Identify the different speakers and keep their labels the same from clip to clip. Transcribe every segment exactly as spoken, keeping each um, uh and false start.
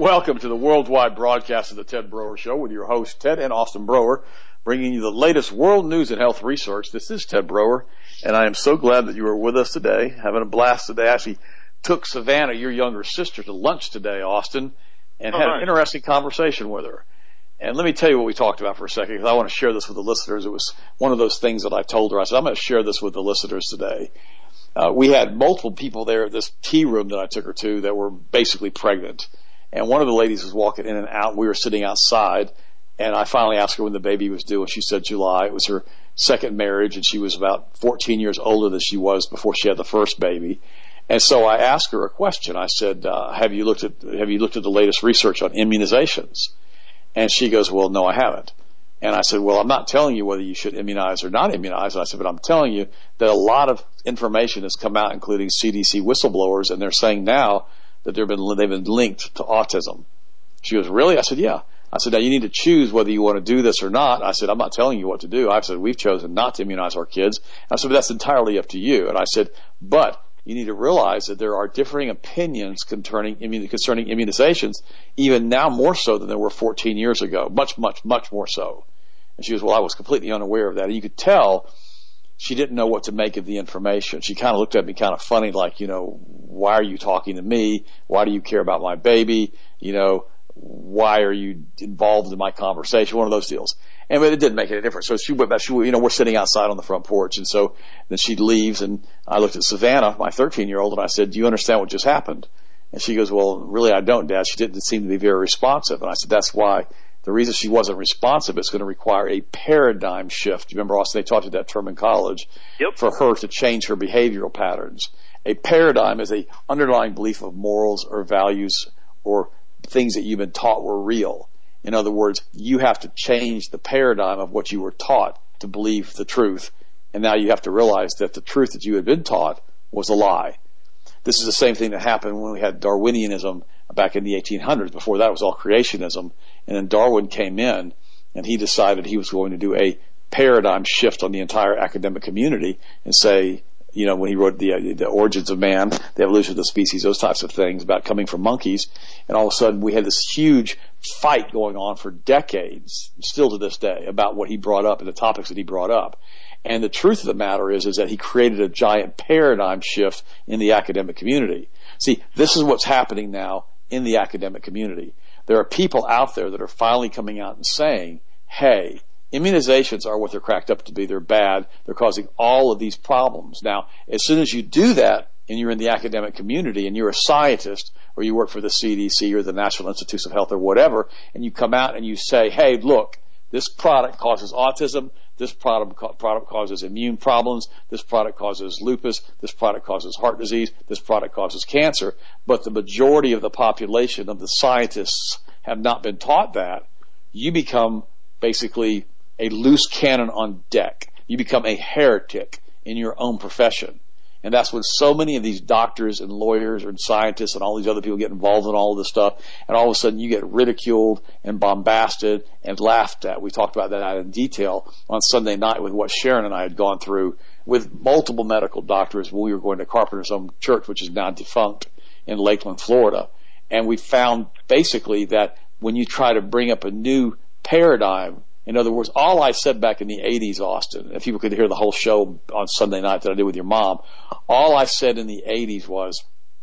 Speaker 1: Welcome to the worldwide broadcast of the Ted Broer Show with your hosts, Ted and Austin Broer, bringing you the latest world news and health research. This is Ted Broer, and I am so glad that you are with us today, having a blast today. I actually took Savannah, your younger sister, to lunch today, Austin, and
Speaker 2: All
Speaker 1: had
Speaker 2: right.
Speaker 1: an interesting conversation with her. And let me tell you what we talked about for a second, because I want to share this with the listeners. It was one of those things that I told her. I said, I'm going to share this with the listeners today. Uh, we had multiple people there at this tea room that I took her to that were basically pregnant. And one of the ladies was walking in and out. We were sitting outside, and I finally asked her when the baby was due, and she said July. It was her second marriage, and she was about fourteen years older than she was before she had the first baby. And so I asked her a question. I said, uh, have you looked at have you looked at the latest research on immunizations? And she goes, well, no, I haven't. And I said, well, I'm not telling you whether you should immunize or not immunize. And I said, but I'm telling you that a lot of information has come out, including C D C whistleblowers, and they're saying now that they've been, they've been linked to autism. She goes, really? I said, yeah. I said, now you need to choose whether you want to do this or not. I said, I'm not telling you what to do. I said, we've chosen not to immunize our kids. I said, but that's entirely up to you. And I said, but you need to realize that there are differing opinions concerning, concerning immunizations, even now more so than there were fourteen years ago. Much, much, much more so. And she goes, well, I was completely unaware of that. And you could tell she didn't know what to make of the information. She kind of looked at me kind of funny, like, you know, why are you talking to me? Why do you care about my baby? You know, why are you involved in my conversation? One of those deals. And but it didn't make any difference. So she went back. She, you know, we're sitting outside on the front porch, and so then she leaves, and I looked at Savannah, my thirteen-year-old, and I said, "Do you understand what just happened?" And she goes, "Well, really, I don't, Dad." She didn't seem to be very responsive, and I said, "That's why." The reason she wasn't responsive is going to require a paradigm shift. You remember, Austin, they taught you that term in college.
Speaker 2: Yep.
Speaker 1: For her to change her behavioral patterns. A paradigm is a underlying belief of morals or values or things that you've been taught were real. In other words, you have to change the paradigm of what you were taught to believe the truth. And now you have to realize that the truth that you had been taught was a lie. This is the same thing that happened when we had Darwinianism back in the eighteen hundreds. Before that, it was all creationism. And then Darwin came in, and he decided he was going to do a paradigm shift on the entire academic community and say, you know, when he wrote the, the Origins of Man, the Evolution of the Species, those types of things about coming from monkeys. And all of a sudden, we had this huge fight going on for decades, still to this day, about what he brought up and the topics that he brought up. And the truth of the matter is, is that he created a giant paradigm shift in the academic community. See, this is what's happening now in the academic community. There are people out there that are finally coming out and saying, hey, immunizations are what they're cracked up to be. They're bad. They're causing all of these problems. Now, as soon as you do that and you're in the academic community and you're a scientist or you work for the C D C or the National Institutes of Health or whatever, and you come out and you say, hey, look, this product causes autism. This product, product causes immune problems. This product causes lupus. This product causes heart disease. This product causes cancer. But the majority of the population of the scientists have not been taught that. You become basically a loose cannon on deck. You become a heretic in your own profession. And that's when so many of these doctors and lawyers and scientists and all these other people get involved in all of this stuff, and all of a sudden you get ridiculed and bombasted and laughed at. We talked about that in detail on Sunday night with what Sharon and I had gone through with multiple medical doctors when we were going to Carpenter's Home Church, which is now defunct, in Lakeland, Florida. And we found basically that when you try to bring up a new paradigm, in other words, all I said back in the eighties, Austin, if people could hear the whole show on Sunday night that I did with your mom, all I said in the eighties was,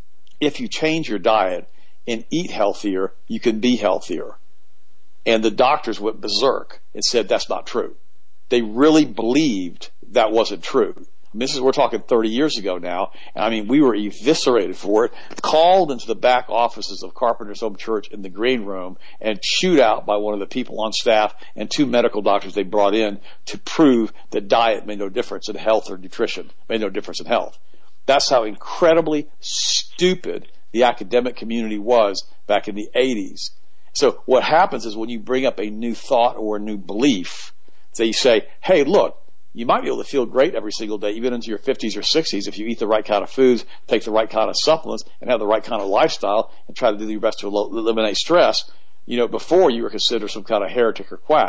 Speaker 1: if you change your diet and eat healthier, you can be healthier. And the doctors went berserk and said that's not true. They really believed that wasn't true. This is, we're talking thirty years ago now. And I mean, we were eviscerated for it, called into the back offices of Carpenter's Home Church in the green room and chewed out by one of the people on staff and two medical doctors they brought in to prove that diet made no difference in health or nutrition, made no difference in health. That's how incredibly stupid the academic community was back in the eighties. So what happens is when you bring up a new thought or a new belief, so you say, hey, look, you might be able to feel great every single day, even into your fifties or sixties, if you eat the right kind of foods, take the right kind of supplements, and have the right kind of lifestyle, and try to do your best to eliminate stress. You know, before you were considered some kind of heretic or quack.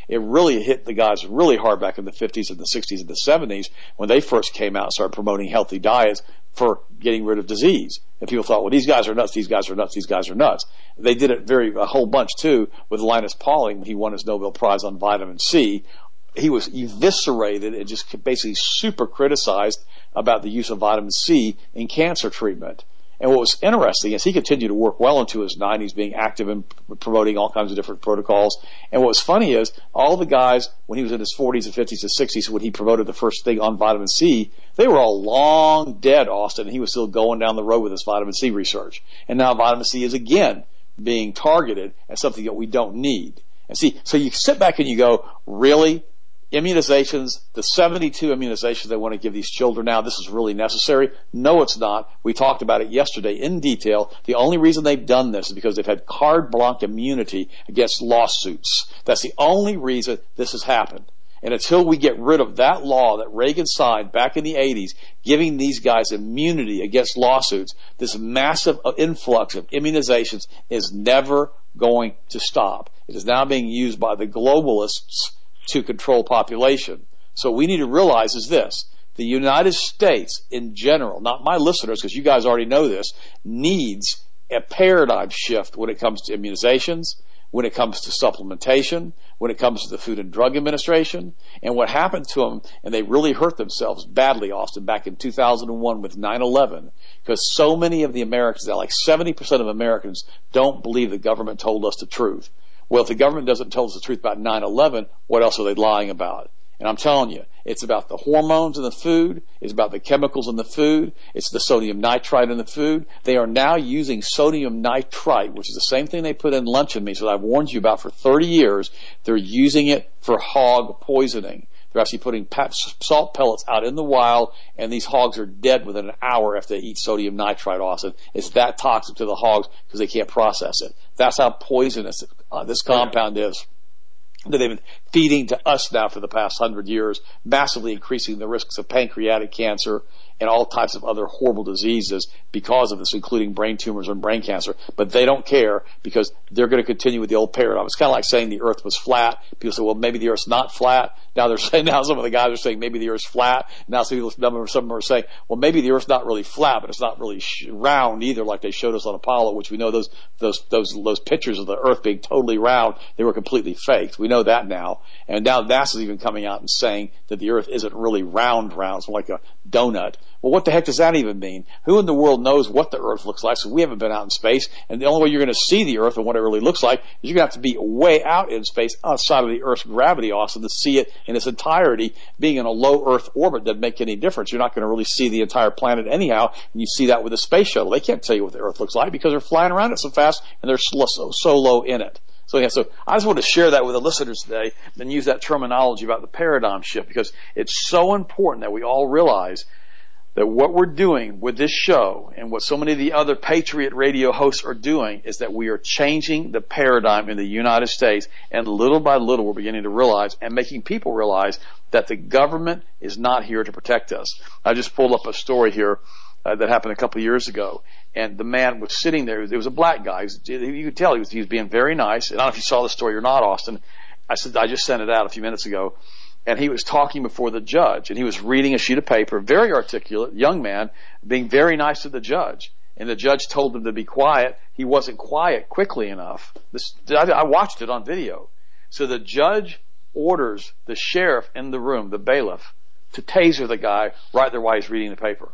Speaker 1: It really hit the guys really hard back in the fifties and the sixties and the seventies when they first came out and started promoting healthy diets for getting rid of disease. And people thought, well, these guys are nuts, these guys are nuts, these guys are nuts. They did it very a whole bunch, too, with Linus Pauling when he won his Nobel Prize on vitamin C. He was eviscerated and just basically super criticized about the use of vitamin C in cancer treatment. And what was interesting is he continued to work well into his nineties, being active in promoting all kinds of different protocols. And what was funny is all the guys, when he was in his forties and fifties and sixties, when he promoted the first thing on vitamin C, they were all long dead, Austin, and he was still going down the road with his vitamin C research. And now vitamin C is again being targeted as something that we don't need. And see, so you sit back and you go, really? Immunizations, the seventy-two immunizations they want to give these children now, this is really necessary? No, it's not. We talked about it yesterday in detail. The only reason they've done this is because they've had carte blanche immunity against lawsuits. That's the only reason this has happened. And until we get rid of that law that Reagan signed back in the eighties, giving these guys immunity against lawsuits, this massive influx of immunizations is never going to stop. It is now being used by the globalists to control population. So what we need to realize is this. The United States in general, not my listeners, because you guys already know this, needs a paradigm shift when it comes to immunizations, when it comes to supplementation, when it comes to the Food and Drug Administration. And what happened to them, and they really hurt themselves badly, Austin, back in two thousand one with nine eleven, because so many of the Americans, like seventy percent of Americans, don't believe the government told us the truth. Well, if the government doesn't tell us the truth about nine eleven, what else are they lying about? And I'm telling you, it's about the hormones in the food. It's about the chemicals in the food. It's the sodium nitrite in the food. They are now using sodium nitrite, which is the same thing they put in luncheon meats that I've warned you about for thirty years. They're using it for hog poisoning. They're actually putting salt pellets out in the wild, and these hogs are dead within an hour after they eat sodium nitrite, Austin. It's that toxic to the hogs because they can't process it. That's how poisonous uh, this compound is that they've been feeding to us now for the past hundred years, massively increasing the risks of pancreatic cancer and all types of other horrible diseases because of this, including brain tumors and brain cancer. But they don't care because they're going to continue with the old paradigm. It's kind of like saying the earth was flat. People say, well, maybe the earth's not flat. Now they're saying, now some of the guys are saying maybe the earth's flat. Now some of them are saying, well, maybe the earth's not really flat, but it's not really sh- round either, like they showed us on Apollo, which we know those, those, those, those pictures of the earth being totally round, they were completely faked. We know that now. And now NASA's even coming out and saying that the earth isn't really round, round. It's more like a donut. Well, what the heck does that even mean? Who in the world knows what the earth looks like? So we haven't been out in space, and the only way you're going to see the earth and what it really looks like is you're going to have to be way out in space outside of the earth's gravity, Austin, to see it in its entirety. Being in a low earth orbit doesn't make any difference. You're not going to really see the entire planet anyhow, and you see that with a space shuttle. They can't tell you what the earth looks like because they're flying around it so fast and they're so, so low in it. So yeah, so I just want to share that with the listeners today and use that terminology about the paradigm shift because it's so important that we all realize that what we're doing with this show and what so many of the other Patriot radio hosts are doing is that we are changing the paradigm in the United States, and little by little we're beginning to realize and making people realize that the government is not here to protect us. I just pulled up a story here uh, that happened a couple of years ago, and the man was sitting there. It was a black guy. Was, you could tell he was, he was being very nice. And I don't know if you saw the story or not, Austin. I said I just sent it out a few minutes ago. And he was talking before the judge, and he was reading a sheet of paper, very articulate, young man, being very nice to the judge. And the judge told him to be quiet. He wasn't quiet quickly enough. This, I, I watched it on video. So the judge orders the sheriff in the room, the bailiff, to taser the guy right there while he's reading the paper.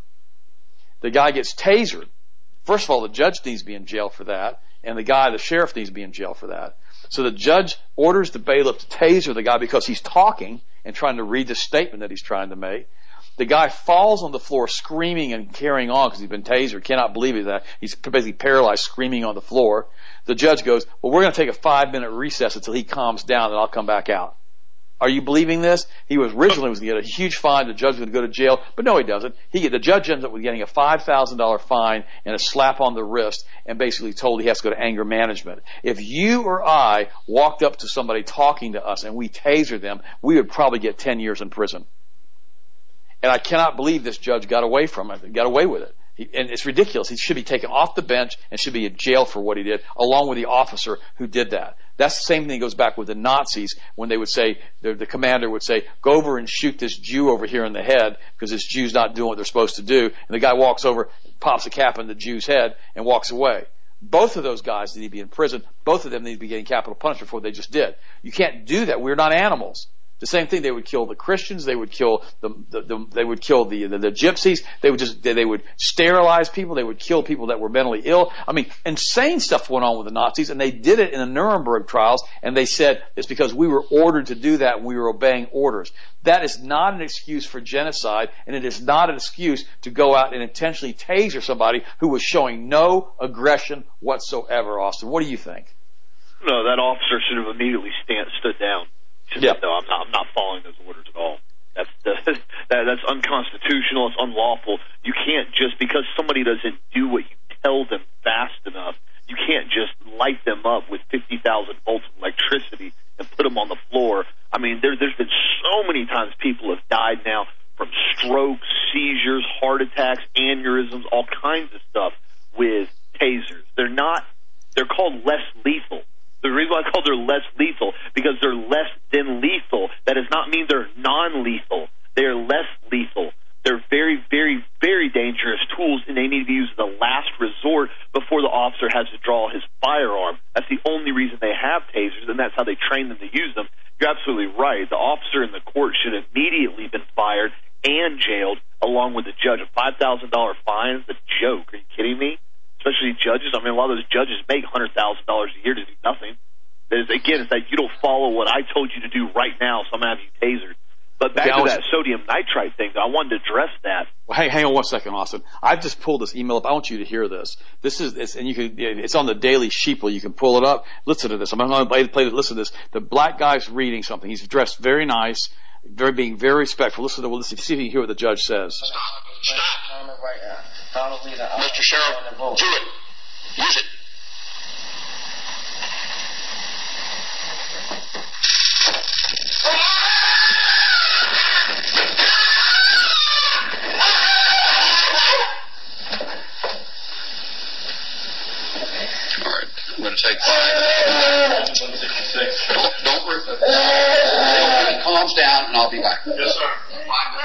Speaker 1: The guy gets tasered. First of all, the judge needs to be in jail for that, and the guy, the sheriff, needs to be in jail for that. So the judge orders the bailiff to taser the guy because he's talking and trying to read the statement that he's trying to make. The guy falls on the floor screaming and carrying on because he's been tasered. Cannot believe it. That he's basically paralyzed, screaming on the floor. The judge goes, well, we're going to take a five-minute recess until he calms down, and I'll come back out. Are you believing this? He was originally was going to get a huge fine. The judge was going to go to jail, but no, he doesn't. He the judge ends up with getting a five thousand dollars fine and a slap on the wrist, and basically told he has to go to anger management. If you or I walked up to somebody talking to us and we tasered them, we would probably get ten years in prison. And I cannot believe this judge got away from it. Got away with it. He, and it's ridiculous. He should be taken off the bench and should be in jail for what he did, along with the officer who did that. That's the same thing that goes back with the Nazis when they would say, the, the commander would say, go over and shoot this Jew over here in the head because this Jew's not doing what they're supposed to do. And the guy walks over, pops a cap in the Jew's head, and walks away. Both of those guys need to be in prison. Both of them need to be getting capital punishment for what they just did. You can't do that. We're not animals. The same thing. They would kill the Christians. They would kill the, the, the they would kill the, the the gypsies. They would just they would sterilize people. They would kill people that were mentally ill. I mean, insane stuff went on with the Nazis, and they did it in the Nuremberg trials. And they said it's because we were ordered to do that and we were obeying orders. That is not an excuse for genocide, and it is not an excuse to go out and intentionally taser somebody who was showing no aggression whatsoever. Austin, what do you think?
Speaker 2: No, that officer should have immediately stand, stood down.
Speaker 1: Yeah.
Speaker 2: No, I'm not, I'm not following those orders at all. That's the, that, that's unconstitutional. It's unlawful. You can't just, because somebody doesn't do what you tell them fast enough, you can't just light them up with fifty thousand volts of electricity and put them on the floor. I mean, there, there's been so many times people have died now from strokes, seizures, heart attacks, aneurysms, all kinds of stuff with tasers. They're not, they're called less lethal. The reason why I call them less lethal, because they're less than lethal. That does not mean they're non-lethal. They're less lethal. They're very, very, very dangerous tools, and they need to be used as a last resort before the officer has to draw his firearm. That's the only reason they have tasers, and that's how they train them to use them. You're absolutely right. The officer in the court should have immediately been fired and jailed, along with the judge. A five thousand dollars fine is a joke. Are you kidding me? Especially judges. I mean, a lot of those judges make one hundred thousand dollars a year to do nothing. There's, again, it's that you don't follow what I told you to do right now, so I'm going to have you tasered. But back
Speaker 1: okay,
Speaker 2: to that sodium nitrite thing, I wanted to address that.
Speaker 1: Well, hang, hang on one second, Austin. I've just pulled this email up. I want you to hear this. This is, it's, and you can, it's on the Daily Sheeple. You can pull it up. Listen to this. I'm going to play, play listen to this. The black guy's reading something. He's dressed very nice, very being very respectful. Listen to, well, listen, see if you can hear what the judge says.
Speaker 3: Stop. Stop. Mister Sheriff, do it. Use it. All right, I'm going to take five. one sixty-six. Don't, don't worry. When it calms down, and I'll be back. Yes, sir.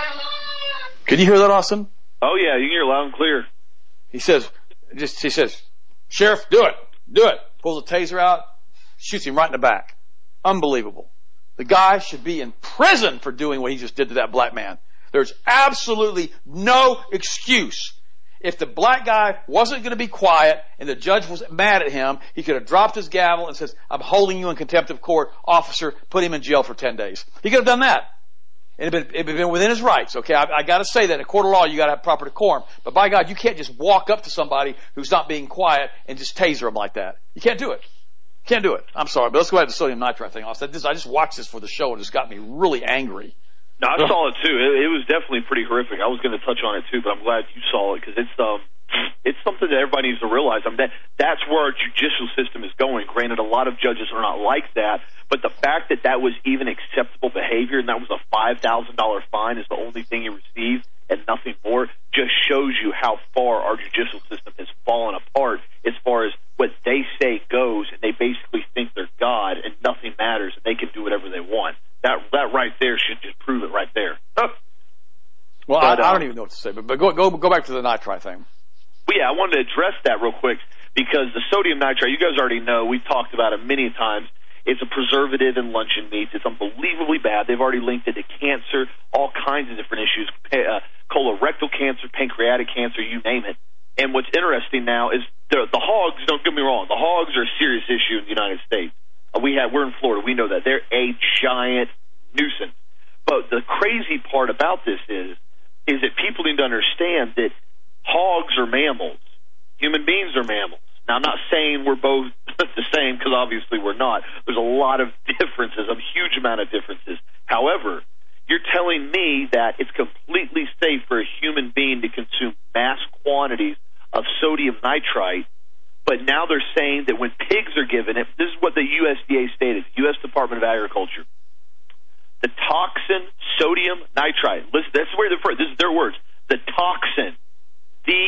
Speaker 1: Can you hear that, Austin?
Speaker 2: Oh, yeah, you can hear loud and clear.
Speaker 1: He says, just he says, Sheriff, do it, do it. Pulls a taser out, shoots him right in the back. Unbelievable. The guy should be in prison for doing what he just did to that black man. There's absolutely no excuse. If the black guy wasn't going to be quiet and the judge was mad at him, he could have dropped his gavel and says, I'm holding you in contempt of court. Officer, put him in jail for ten days. He could have done that. It'd have been, it'd have been within his rights, okay? I, I gotta say that in a court of law, you gotta have proper decorum. But by God, you can't just walk up to somebody who's not being quiet and just taser him like that. You can't do it. You can't do it. I'm sorry, but let's go ahead to the sodium nitrite thing. I said this, I just watched this for the show and it just got me really angry.
Speaker 2: No, I saw it too. It, it was definitely pretty horrific. I was going to touch on it too, but I'm glad you saw it because it's um, it's something that everybody needs to realize. I mean, that that's where our judicial system is going. Granted, a lot of judges are not like that, but the fact that that was even acceptable behavior and that was a five thousand dollars fine is the only thing he received and nothing more just shows you how far our judicial system has fallen apart as far as what they say goes, and they basically think they're God and nothing matters and they can do whatever they want. That that right there should just prove it right there. Huh.
Speaker 1: Well,
Speaker 2: but,
Speaker 1: I, I
Speaker 2: uh,
Speaker 1: don't even know what to say, but, but go go go back to the nitrite thing.
Speaker 2: Well, yeah, I wanted to address that real quick because the sodium nitrite, you guys already know, we've talked about it many times. It's a preservative in luncheon meats. It's unbelievably bad. They've already linked it to cancer, all kinds of different issues, uh, colorectal cancer, pancreatic cancer, you name it. And what's interesting now is the, the hogs, don't get me wrong, the hogs are a serious issue in the United States. Uh, we have, we're in Florida. We know that. They're a giant nuisance. But the crazy part about this is, is that people need to understand that hogs are mammals. Human beings are mammals. Now, I'm not saying we're both the same because obviously we're not. There's a lot of differences, a huge amount of differences. However, you're telling me that it's completely safe for a human being to consume mass quantities of sodium nitrite, but now they're saying that when pigs are given it, this is what the U S D A stated, U S Department of Agriculture. The toxin sodium nitrite, listen, that's where they're from. This is their words. The toxin, the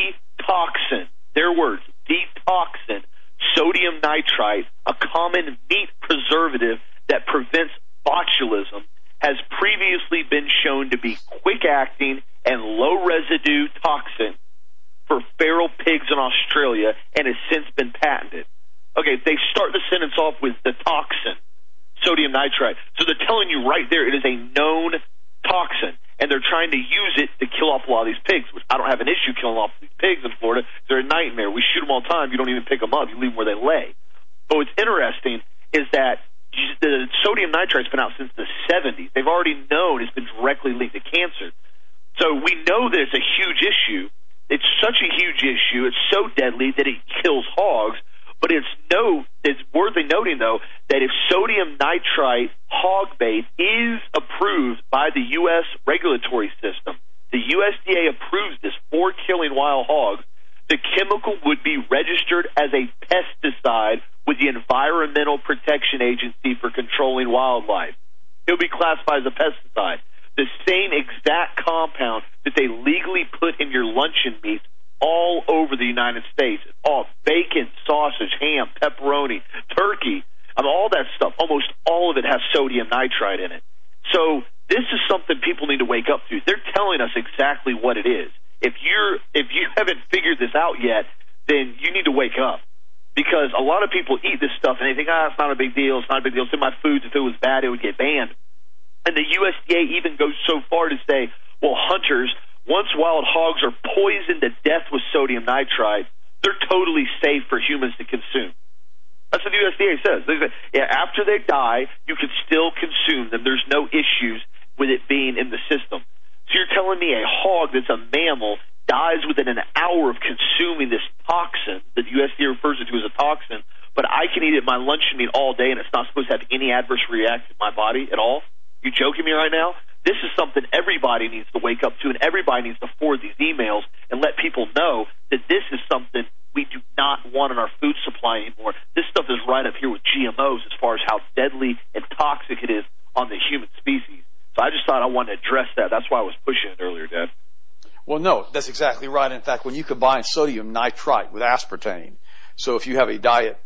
Speaker 2: detoxin, their words, detoxin, sodium nitrite, a common meat preservative that prevents botulism, has previously been shown to be quick-acting and low-residue toxin for feral pigs in Australia and has since been patented. Okay, they start the sentence off with the toxin, sodium nitrite. So they're telling you right there it is a known toxin, and they're trying to use it to kill off a lot of these pigs, which I don't have an issue killing off these pigs in Florida. They're a nightmare. We shoot them all the time. You don't even pick them up. You leave them where they lay. But what's interesting is that the sodium nitrite's been out since the seventies. They've already known it's been directly linked to cancer. So we know that it's a huge issue. It's such a huge issue. It's so deadly that it kills hogs. But it's no, it's worthy noting, though, that if sodium nitrite hog bait is approved by the U S regulatory system, the U S D A approves this for killing wild hogs, the chemical would be registered as a pesticide with the Environmental Protection Agency for controlling wildlife. It would be classified as a pesticide. The same exact compound that they legally put in your luncheon meats all over the United States. All bacon, sausage, ham, pepperoni, turkey, I mean, all that stuff, almost all of it has sodium nitrite in it. So this is something people need to wake up to. They're telling us exactly what it is. If you're if you haven't figured this out yet, then you need to wake up. Because a lot of people eat this stuff and they think, ah, it's not a big deal, it's not a big deal, it's in my foods, if it was bad, it would get banned. And the U S D A even goes so far to say, well, hunters, once wild hogs are poisoned to death with sodium nitrite, they're totally safe for humans to consume. That's what the U S D A says. They say, yeah, after they die, you can still consume them. There's no issues with it being in the system. So you're telling me a hog that's a mammal dies within an hour of consuming this toxin that the U S D A refers to as a toxin, but I can eat it in my luncheon meat all day and it's not supposed to have any adverse reaction in my body at all? You joking me right now? This is something everybody needs to wake up to, and everybody needs to forward these emails and let people know that this is something we do not want in our food supply anymore. This stuff is right up here with G M Os as far as how deadly and toxic it is on the human species. So I just thought I wanted to address that. That's why I was pushing it earlier, Dad.
Speaker 1: Well, no, that's exactly right. In fact, when you combine sodium nitrite with aspartame, so if you have a diet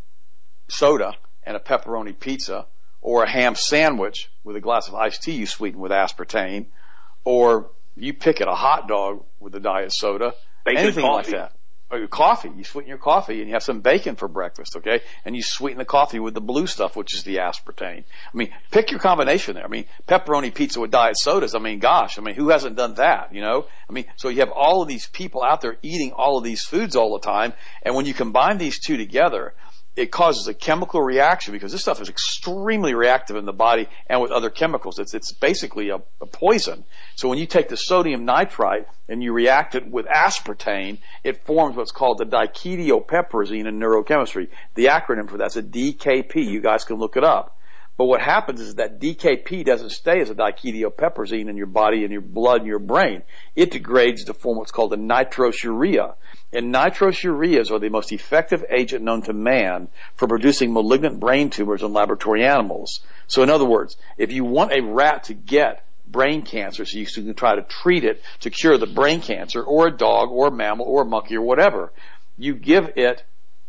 Speaker 1: soda and a pepperoni pizza, or a ham sandwich with a glass of iced tea you sweeten with aspartame, or you pick at a hot dog with a diet soda,
Speaker 2: bacon
Speaker 1: anything
Speaker 2: coffee.
Speaker 1: like that. Or your coffee, you sweeten your coffee and you have some bacon for breakfast, okay? And you sweeten the coffee with the blue stuff, which is the aspartame. I mean, pick your combination there. I mean, pepperoni pizza with diet sodas, I mean, gosh, I mean, who hasn't done that, you know? I mean, so you have all of these people out there eating all of these foods all the time, and when you combine these two together, it causes a chemical reaction because this stuff is extremely reactive in the body and with other chemicals. It's it's basically a, a poison. So when you take the sodium nitrite and you react it with aspartame, it forms what's called the diketopiperazine in neurochemistry. The acronym for that's a D K P. You guys can look it up. But what happens is that D K P doesn't stay as a diketopiperazine in your body and your blood and your brain. It degrades to form what's called a nitrosurea. And nitrosureas are the most effective agent known to man for producing malignant brain tumors in laboratory animals. So in other words, if you want a rat to get brain cancer so you can try to treat it to cure the brain cancer, or a dog or a mammal or a monkey or whatever, you give it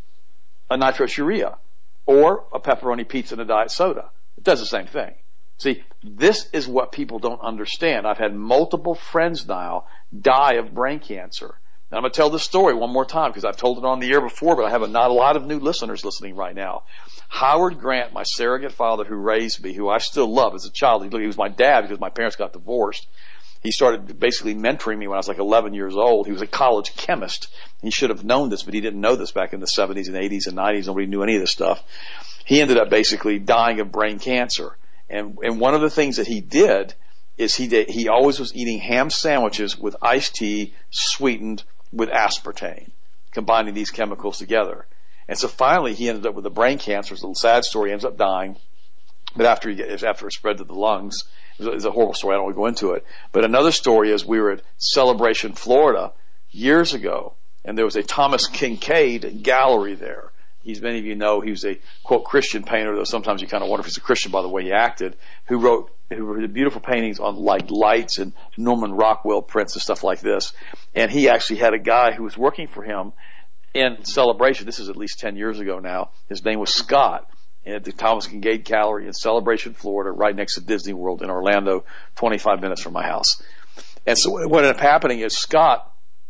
Speaker 1: a nitrosurea or a pepperoni pizza and a diet soda. It does the same thing. See, this is what people don't understand. I've had multiple friends now die of brain cancer. And I'm going to tell this story one more time because I've told it on the air before, but I have a, not a lot of new listeners listening right now. Howard Grant, my surrogate father who raised me, who I still love as a child, he was my dad because my parents got divorced. He started basically mentoring me when I was like eleven years old. He was a college chemist. He should have known this, but he didn't know this back in the seventies and eighties and nineties. Nobody knew any of this stuff. He ended up basically dying of brain cancer. And, and one of the things that he did is he did, he always was eating ham sandwiches with iced tea sweetened with aspartame, combining these chemicals together. And so finally he ended up with a brain cancer. It's a little sad story. He ends up dying. But after he after it spread to the lungs, it was a horrible story. I don't want to go into it. But another story is we were at Celebration, Florida years ago, and there was a Thomas Kincaid gallery there. He's, many of you know, he was a, quote, Christian painter, though sometimes you kind of wonder if he's a Christian by the way he acted, who wrote, who wrote beautiful paintings on like lights and Norman Rockwell prints and stuff like this. And he actually had a guy who was working for him in Celebration. This is at least ten years ago now. His name was Scott, at the Thomas Kincaid Gallery in Celebration, Florida, right next to Disney World in Orlando, twenty-five minutes from my house. And so what ended up happening is Scott,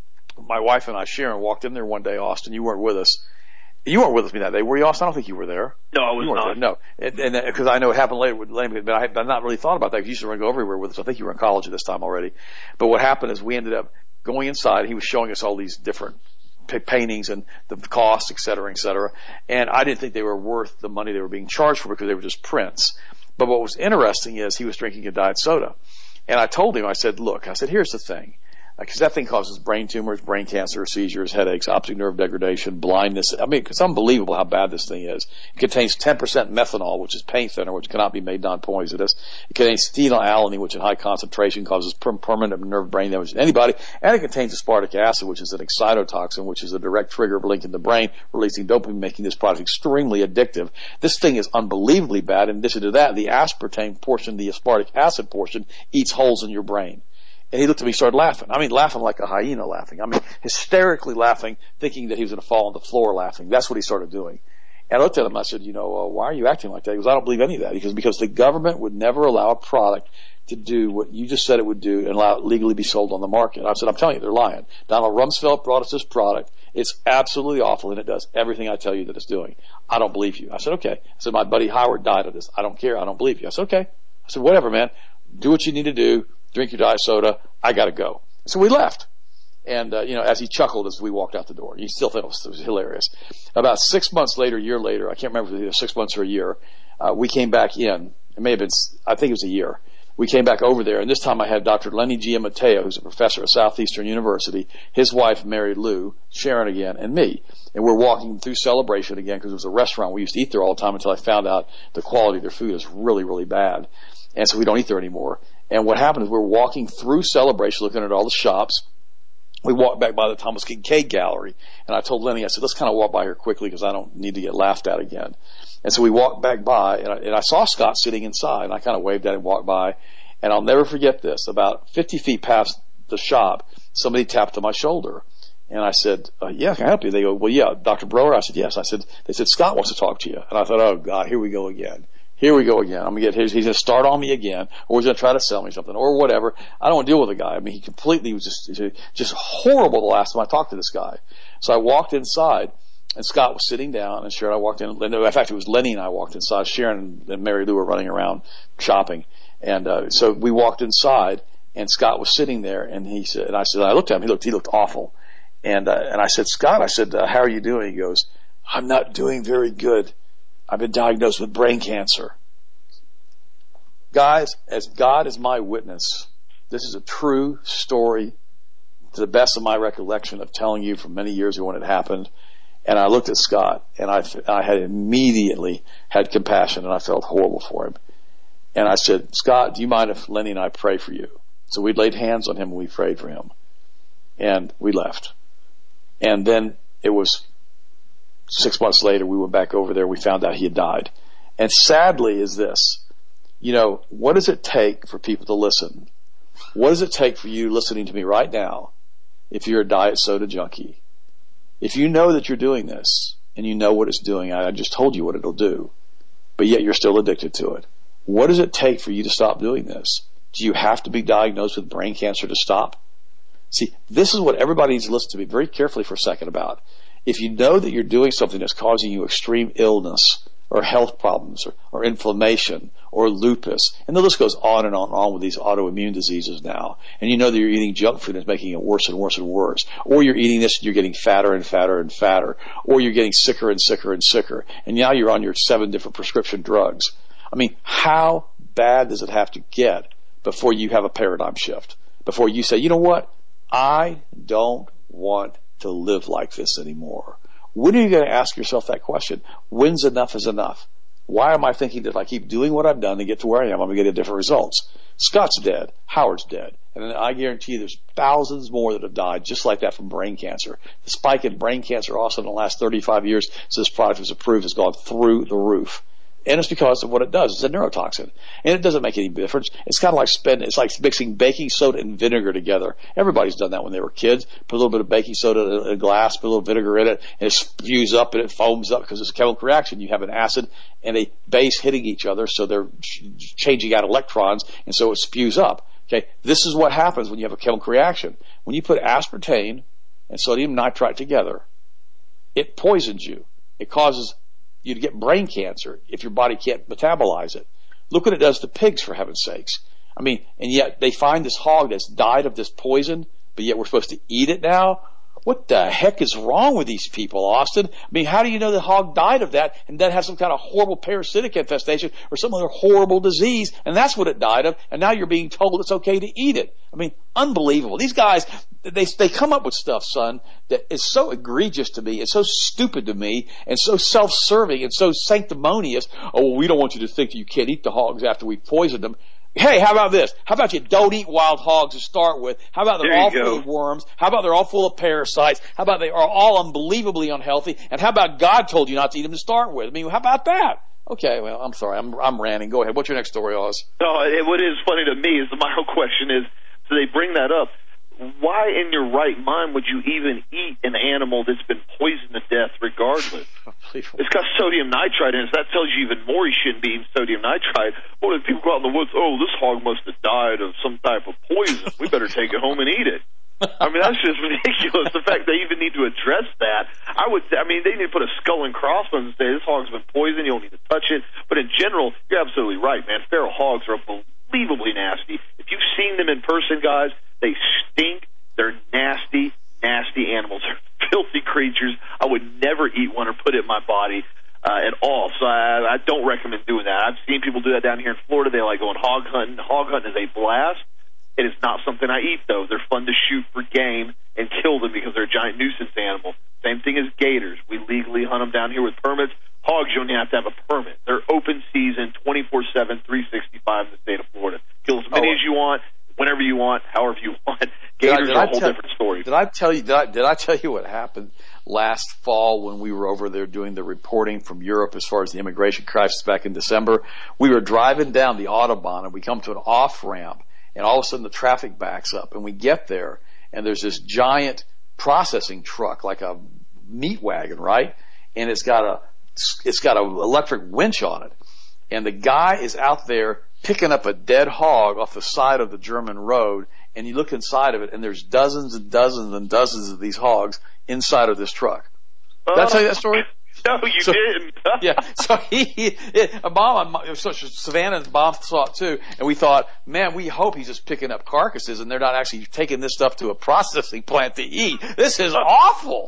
Speaker 1: my wife and I, Sharon, walked in there one day. Austin, you weren't with us. You weren't with me that day, were you, Austin? I don't think you were there.
Speaker 2: No, I was
Speaker 1: you
Speaker 2: not.
Speaker 1: There. No, and because I know it happened later with Lane, but I had not really thought about that because you used to go everywhere with us. I think you were in college at this time already. But what happened is we ended up going inside. He was showing us all these different paintings and the costs, et cetera, et cetera. And I didn't think they were worth the money they were being charged for because they were just prints. But what was interesting is he was drinking a diet soda. And I told him, I said, look, I said, here's the thing. Because that thing causes brain tumors, brain cancer, seizures, headaches, optic nerve degradation, blindness. I mean, it's unbelievable how bad this thing is. It contains ten percent methanol, which is paint thinner, which cannot be made non-poisonous. It contains phenylalanine, which in high concentration causes per- permanent nerve brain damage to anybody. And it contains aspartic acid, which is an excitotoxin, which is a direct trigger of link in the brain, releasing dopamine, making this product extremely addictive. This thing is unbelievably bad. In addition to that, the aspartame portion, the aspartic acid portion, eats holes in your brain. And he looked at me and started laughing. I mean, laughing like a hyena laughing. I mean, hysterically laughing, thinking that he was going to fall on the floor laughing. That's what he started doing. And I looked at him and I said, you know, uh, why are you acting like that? He goes, I don't believe any of that. He goes, because the government would never allow a product to do what you just said it would do and allow it legally be sold on the market. I said, I'm telling you, they're lying. Donald Rumsfeld brought us this product. It's absolutely awful, and it does everything I tell you that it's doing. I don't believe you. I said, okay. I said, my buddy Howard died of this. I don't care. I don't believe you. I said, okay. I said, whatever, man. Do what you need to do. Drink your diet soda. I got to go. So we left. And, uh, you know, as he chuckled as we walked out the door, he still thought it was, it was hilarious. About six months later, a year later, I can't remember if it was six months or a year, uh, we came back in. It may have been, I think it was a year. We came back over there, and this time I had Doctor Lenny Giammatteo, who's a professor at Southeastern University, his wife, Mary Lou, Sharon again, and me. And we're walking through Celebration again because it was a restaurant. We used to eat there all the time until I found out the quality of their food is really, really bad. And so we don't eat there anymore. And what happened is we were walking through Celebration, looking at all the shops. We walked back by the Thomas Kincaid Gallery, and I told Lenny, I said, let's kind of walk by here quickly because I don't need to get laughed at again. And so we walked back by, and I, and I saw Scott sitting inside, and I kind of waved at him, walked by, and I'll never forget this. About fifty feet past the shop, somebody tapped on my shoulder, and I said, uh, yeah, can I help you? They go, well, yeah, Doctor Broer? I said, yes. I said, they said, Scott wants to talk to you. And I thought, oh, God, here we go again. Here we go again. I'm gonna get his, he's gonna start on me again, or he's gonna try to sell me something, or whatever. I don't want to deal with the guy. I mean, he completely was just, just horrible the last time I talked to this guy. So I walked inside, and Scott was sitting down, and Sharon and I walked in. In fact, it was Lenny and I walked inside. Sharon and Mary Lou were running around shopping. And, uh, so we walked inside, and Scott was sitting there, and he said, and I said, I looked at him, he looked, he looked awful. And, uh, and I said, Scott, I said, uh, how are you doing? He goes, I'm not doing very good. I've been diagnosed with brain cancer. Guys, as God is my witness, this is a true story to the best of my recollection of telling you from many years ago when it happened. And I looked at Scott, and I, I had immediately had compassion, and I felt horrible for him. And I said, Scott, do you mind if Lenny and I pray for you? So we laid hands on him and we prayed for him. And we left. And then it was six months later, we went back over there, we found out he had died. And sadly is this, you know, what does it take for people to listen? What does it take for you listening to me right now if you're a diet soda junkie? If you know that you're doing this and you know what it's doing, I just told you what it'll do, but yet you're still addicted to it. What does it take for you to stop doing this? Do you have to be diagnosed with brain cancer to stop? See, this is what everybody needs to listen to me very carefully for a second about. If you know that you're doing something that's causing you extreme illness or health problems or, or inflammation or lupus, and the list goes on and on and on with these autoimmune diseases now, and you know that you're eating junk food that's making it worse and worse and worse, or you're eating this and you're getting fatter and fatter and fatter, or you're getting sicker and sicker and sicker, and now you're on your seven different prescription drugs. I mean, how bad does it have to get before you have a paradigm shift? Before you say, you know what? I don't want to live like this anymore. When are you going to ask yourself that question? When's enough is enough? Why am I thinking that if I keep doing what I've done to get to where I am, I'm going to get different results? Scott's dead. Howard's dead. And I guarantee you there's thousands more that have died just like that from brain cancer. The spike in brain cancer also in the last thirty-five years since this product was approved has gone through the roof. And it's because of what it does. It's a neurotoxin. And it doesn't make any difference. It's kind of like spending, it's like mixing baking soda and vinegar together. Everybody's done that when they were kids. Put a little bit of baking soda in a glass, put a little vinegar in it, and it spews up and it foams up because it's a chemical reaction. You have an acid and a base hitting each other, so they're changing out electrons, and so it spews up. Okay, this is what happens when you have a chemical reaction. When you put aspartame and sodium nitrite together, it poisons you. It causes you to get brain cancer if your body can't metabolize it. Look what it does to pigs, for heaven's sakes. I mean, and yet they find this hog that's died of this poison, but yet we're supposed to eat it now? What the heck is wrong with these people, Austin? I mean, how do you know the hog died of that and then has some kind of horrible parasitic infestation or some other horrible disease, and that's what it died of, and now you're being told it's okay to eat it? I mean, unbelievable. These guys, they they come up with stuff, son, that is so egregious to me, and so stupid to me, and so self-serving, and so sanctimonious. Oh, well, we don't want you to think you can't eat the hogs after we poisoned them. Hey, how about this? How about you don't eat wild hogs to start with? How about they're all full of worms? How about they're all full of parasites? How about they are all unbelievably unhealthy? And how about God told you not to eat them to start with? I mean, how about that? Okay, well, I'm sorry. I'm I'm ranting. Go ahead. What's your next story, Oz?
Speaker 2: No, it, what is funny to me is the my whole question is, so they bring that up. Why in your right mind would you even eat an animal that's been poisoned to death regardless? It's got sodium nitrite in it, so that tells you even more you shouldn't be eating sodium nitrite. Well, if people go out in the woods, oh, this hog must have died of some type of poison. We better take it home and eat it. I mean, that's just ridiculous. The fact they even need to address that. I would, I mean, they need to put a skull and crossbones and say, this hog's been poisoned, you don't need to touch it. But in general, you're absolutely right, man. Feral hogs are unbelievably nasty. If you've seen them in person, guys, they stink. They're nasty, nasty animals. They're filthy creatures. I would never eat one or put it in my body uh, at all. So I, I don't recommend doing that. I've seen people do that down here in Florida. They like going hog hunting. Hog hunting is a blast. It is not something I eat, though. They're fun to shoot for game and kill them because they're a giant nuisance animal. Same thing as gators. We legally hunt them down here with permits. Hogs, you don't have to have a permit. They're open season, twenty-four seven, three sixty-five in the state of Florida. Kill as many oh. as you want, whenever you want, however you want. Gators
Speaker 1: did I, did
Speaker 2: are a
Speaker 1: I
Speaker 2: whole
Speaker 1: tell,
Speaker 2: different story.
Speaker 1: Did I tell you? Did I, did I tell you what happened last fall when we were over there doing the reporting from Europe as far as the immigration crisis back in December? We were driving down the Autobahn and we come to an off ramp, and all of a sudden the traffic backs up, and we get there, and there's this giant processing truck, like a meat wagon, right? And it's got a it's got an electric winch on it, and the guy is out there picking up a dead hog off the side of the German road, and you look inside of it, and there's dozens and dozens and dozens of these hogs inside of this truck. Did I tell you that story?
Speaker 2: No, you
Speaker 1: so,
Speaker 2: didn't.
Speaker 1: Yeah, so he, he mom, so Savannah and mom saw it too, and we thought, man, we hope he's just picking up carcasses and they're not actually taking this stuff to a processing plant to eat. This is awful.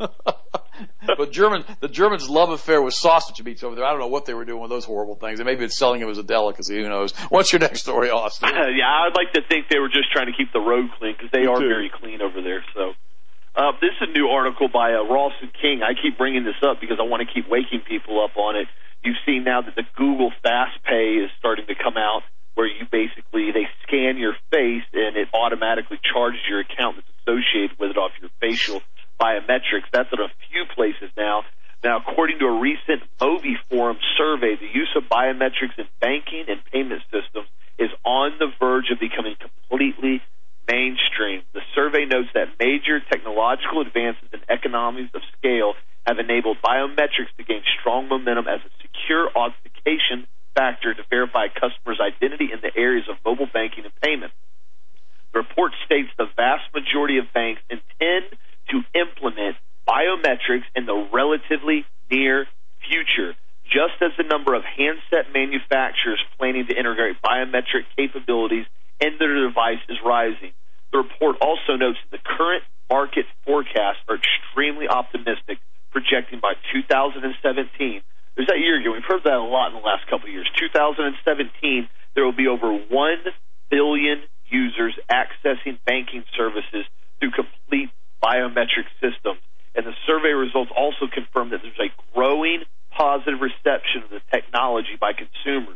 Speaker 1: But German, the Germans' love affair with sausage meats over there. I don't know what they were doing with those horrible things. They may have been selling them as a delicacy. Who knows? What's your next story, Austin?
Speaker 2: Uh, yeah, I'd like to think they were just trying to keep the road clean because they Me are too. very clean over there. So, uh, this is a new article by uh, Ross and King. I keep bringing this up because I want to keep waking people up on it. You've seen now that the Google Fast Pay is starting to come out, where you basically they scan your face and it automatically charges your account that's associated with it off your facial biometrics. That's at a few places now. Now, according to a recent Movi Forum survey, the use of biometrics in banking and payment systems is on the verge of becoming completely mainstream. The survey notes that major technological advances and economies of scale have enabled biometrics to gain strong momentum as a secure authentication factor to verify customers' identity in the areas of mobile banking and payment. The report states the vast majority of banks intend to implement biometrics in the relatively near future, just as the number of handset manufacturers planning to integrate biometric capabilities in their device is rising. The report also notes that the current market forecasts are extremely optimistic, projecting by two thousand seventeen. There's that year ago. We've heard that a lot in the last couple of years. two thousand seventeen, there will be over one billion users accessing banking services through complete biometric systems. And the survey results also confirm that there's a growing positive reception of the technology by consumers.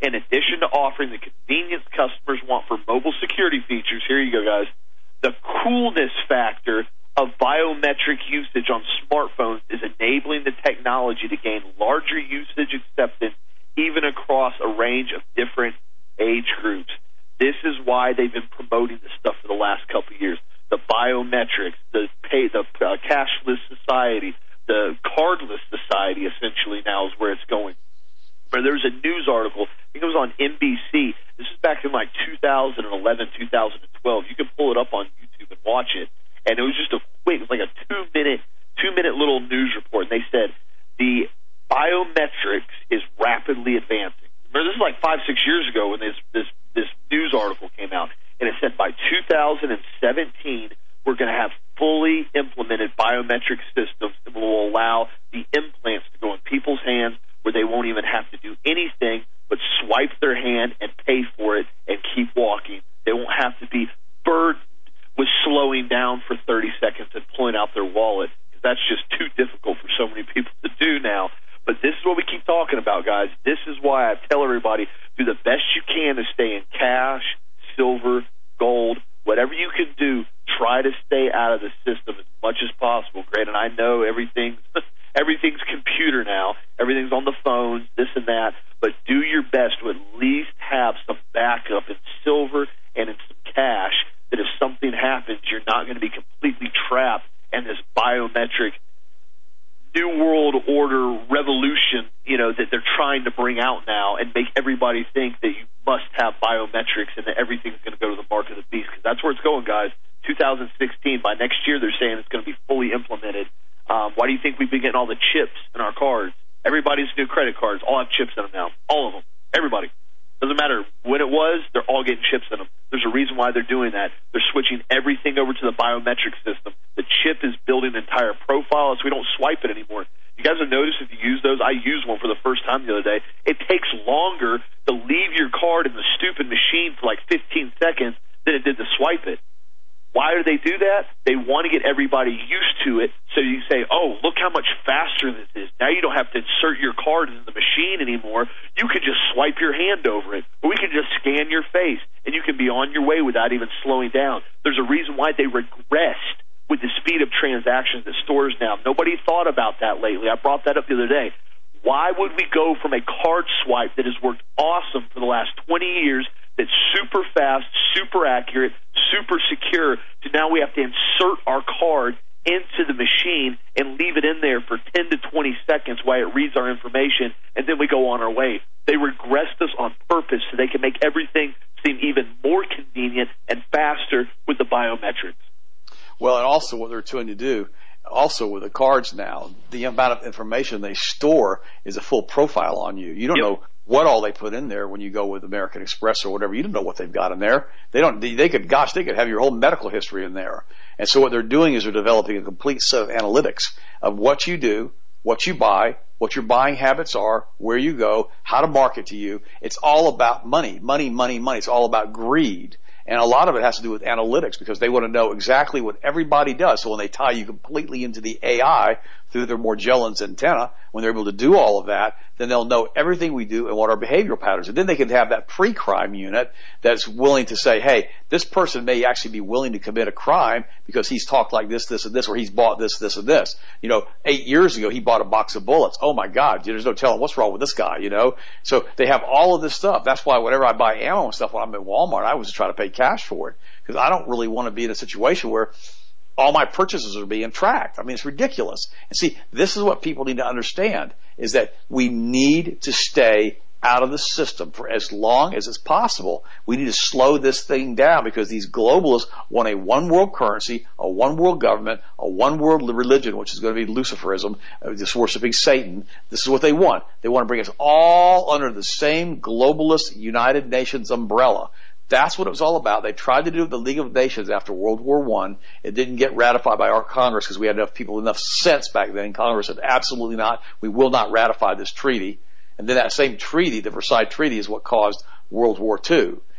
Speaker 2: in addition to offering the convenience customers want for mobile security features, here you go, guys, the coolness factor of biometric usage on smartphones is enabling the technology to gain larger usage acceptance even across a range of different age groups. This is why they've been promoting this stuff for the last couple of years. The biometrics, the pay, the uh, cashless society, the cardless society essentially now is where it's going. But there's a news article, I think it was on N B C. This is back in like two thousand eleven, two thousand twelve. You can pull it up on YouTube and watch it. And it was just a quick, it was like a two-minute, two-minute little news report. And they said the biometrics is rapidly advancing. Remember, this is like five, six years ago when this this this news article came out. And it said by two thousand seventeen, we're going to have fully implemented biometric systems that will allow the implants to go in people's hands where they won't even have to do anything but swipe their hand and pay for it and keep walking. They won't have to be burdened with slowing down for thirty seconds and pulling out their wallet, because that's just too difficult for so many people to do now. But this is what we keep talking about, guys. This is why I tell everybody, do the best you can to stay in cash, silver, gold, whatever you can do. Try to stay out of the system as much as possible. Great, and I know everything's everything's computer now. Everything's on the phones, this and that. But do your best to at least have some backup in silver and in some cash, that if something happens, you're not going to be completely trapped in this biometric New World Order revolution, you know, that they're trying to bring out now and make everybody think that you must have biometrics and that everything's going to go to the mark of the beast, because that's where it's going, guys. two thousand sixteen, by next year, they're saying it's going to be fully implemented. Um, why do you think we've been getting all the chips in our cards? Everybody's new credit cards all have chips in them now. All of them. Everybody. Doesn't matter when it was, they're all getting chips in them. There's a reason why they're doing that. They're switching everything over to the biometric system. The chip is building an entire profile, so we don't swipe it anymore. You guys have noticed if you use those, I used one for the first time the other day, it takes longer to leave your card in the stupid machine for like fifteen seconds than it did to swipe it. Why do they do that? They want to get everybody used to it, so you say, oh, look how much faster this is. Now you don't have to insert your card in the machine anymore. You can just swipe your hand over it, or we can just scan your face, and you can be on your way without even slowing down. There's a reason why they regressed with the speed of transactions at stores now. Nobody thought about that lately. I brought that up the other day. Why would we go from a card swipe that has worked awesome for the last twenty years, that's super fast, super accurate, super secure, to now we have to insert our card into the machine and leave it in there for ten to twenty seconds while it reads our information, and then we go on our way? They regressed us on purpose so they can make everything seem even more convenient and faster with the biometrics.
Speaker 1: Well, and also what they're trying to do, also with the cards now, the amount of information they store is a full profile on you. You don't yep. know what all they put in there when you go with American Express or whatever. You don't know what they've got in there. They don't. They could, gosh, they could have your whole medical history in there. And so what they're doing is they're developing a complete set of analytics of what you do, what you buy, what your buying habits are, where you go, how to market to you. It's all about money, money, money, money. It's all about greed. And a lot of it has to do with analytics, because they want to know exactly what everybody does. So when they tie you completely into the A I through their Morgellons antenna, when they're able to do all of that, then they'll know everything we do and what our behavioral patterns are. And then they can have that pre-crime unit that's willing to say, hey, this person may actually be willing to commit a crime because he's talked like this, this, and this, or he's bought this, this, and this. You know, eight years ago, he bought a box of bullets. Oh, my God, there's no telling what's wrong with this guy, you know. So they have all of this stuff. That's why whenever I buy ammo and stuff when I'm at Walmart, I always try to pay cash for it, because I don't really want to be in a situation where all my purchases are being tracked. I mean, it's ridiculous. And see, this is what people need to understand, is that we need to stay out of the system for as long as it's possible. We need to slow this thing down, because these globalists want a one world currency, a one world government, a one world religion, which is going to be Luciferism, uh, just worshiping Satan. This is what they want. They want to bring us all under the same globalist United Nations umbrella. That's what it was all about. They tried to do the League of Nations after World War One. It didn't get ratified by our Congress because we had enough people, enough sense back then. Congress said, absolutely not. We will not ratify this treaty. And then that same treaty, the Versailles Treaty, is what caused World War Two.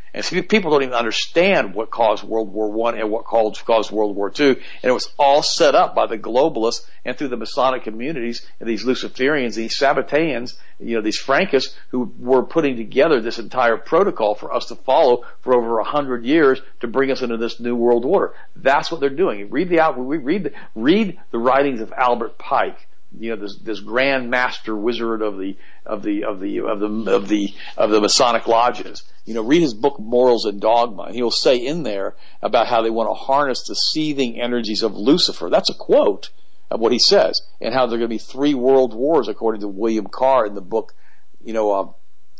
Speaker 1: And see, people don't even understand what caused World War One and what caused, caused World War Two. And it was all set up by the globalists and through the Masonic communities and these Luciferians, these Sabbateans, you know, these Frankists who were putting together this entire protocol for us to follow for over a hundred years to bring us into this new world order. That's what they're doing. Read the read the, read the writings of Albert Pike. You know, this, this grand master wizard of the, of the, of the, of the, of the, of the Masonic lodges. You know, read his book, Morals and Dogma, and he'll say in there about how they want to harness the seething energies of Lucifer. That's a quote of what he says, and how there are going to be three world wars, according to William Carr in the book, you know, uh,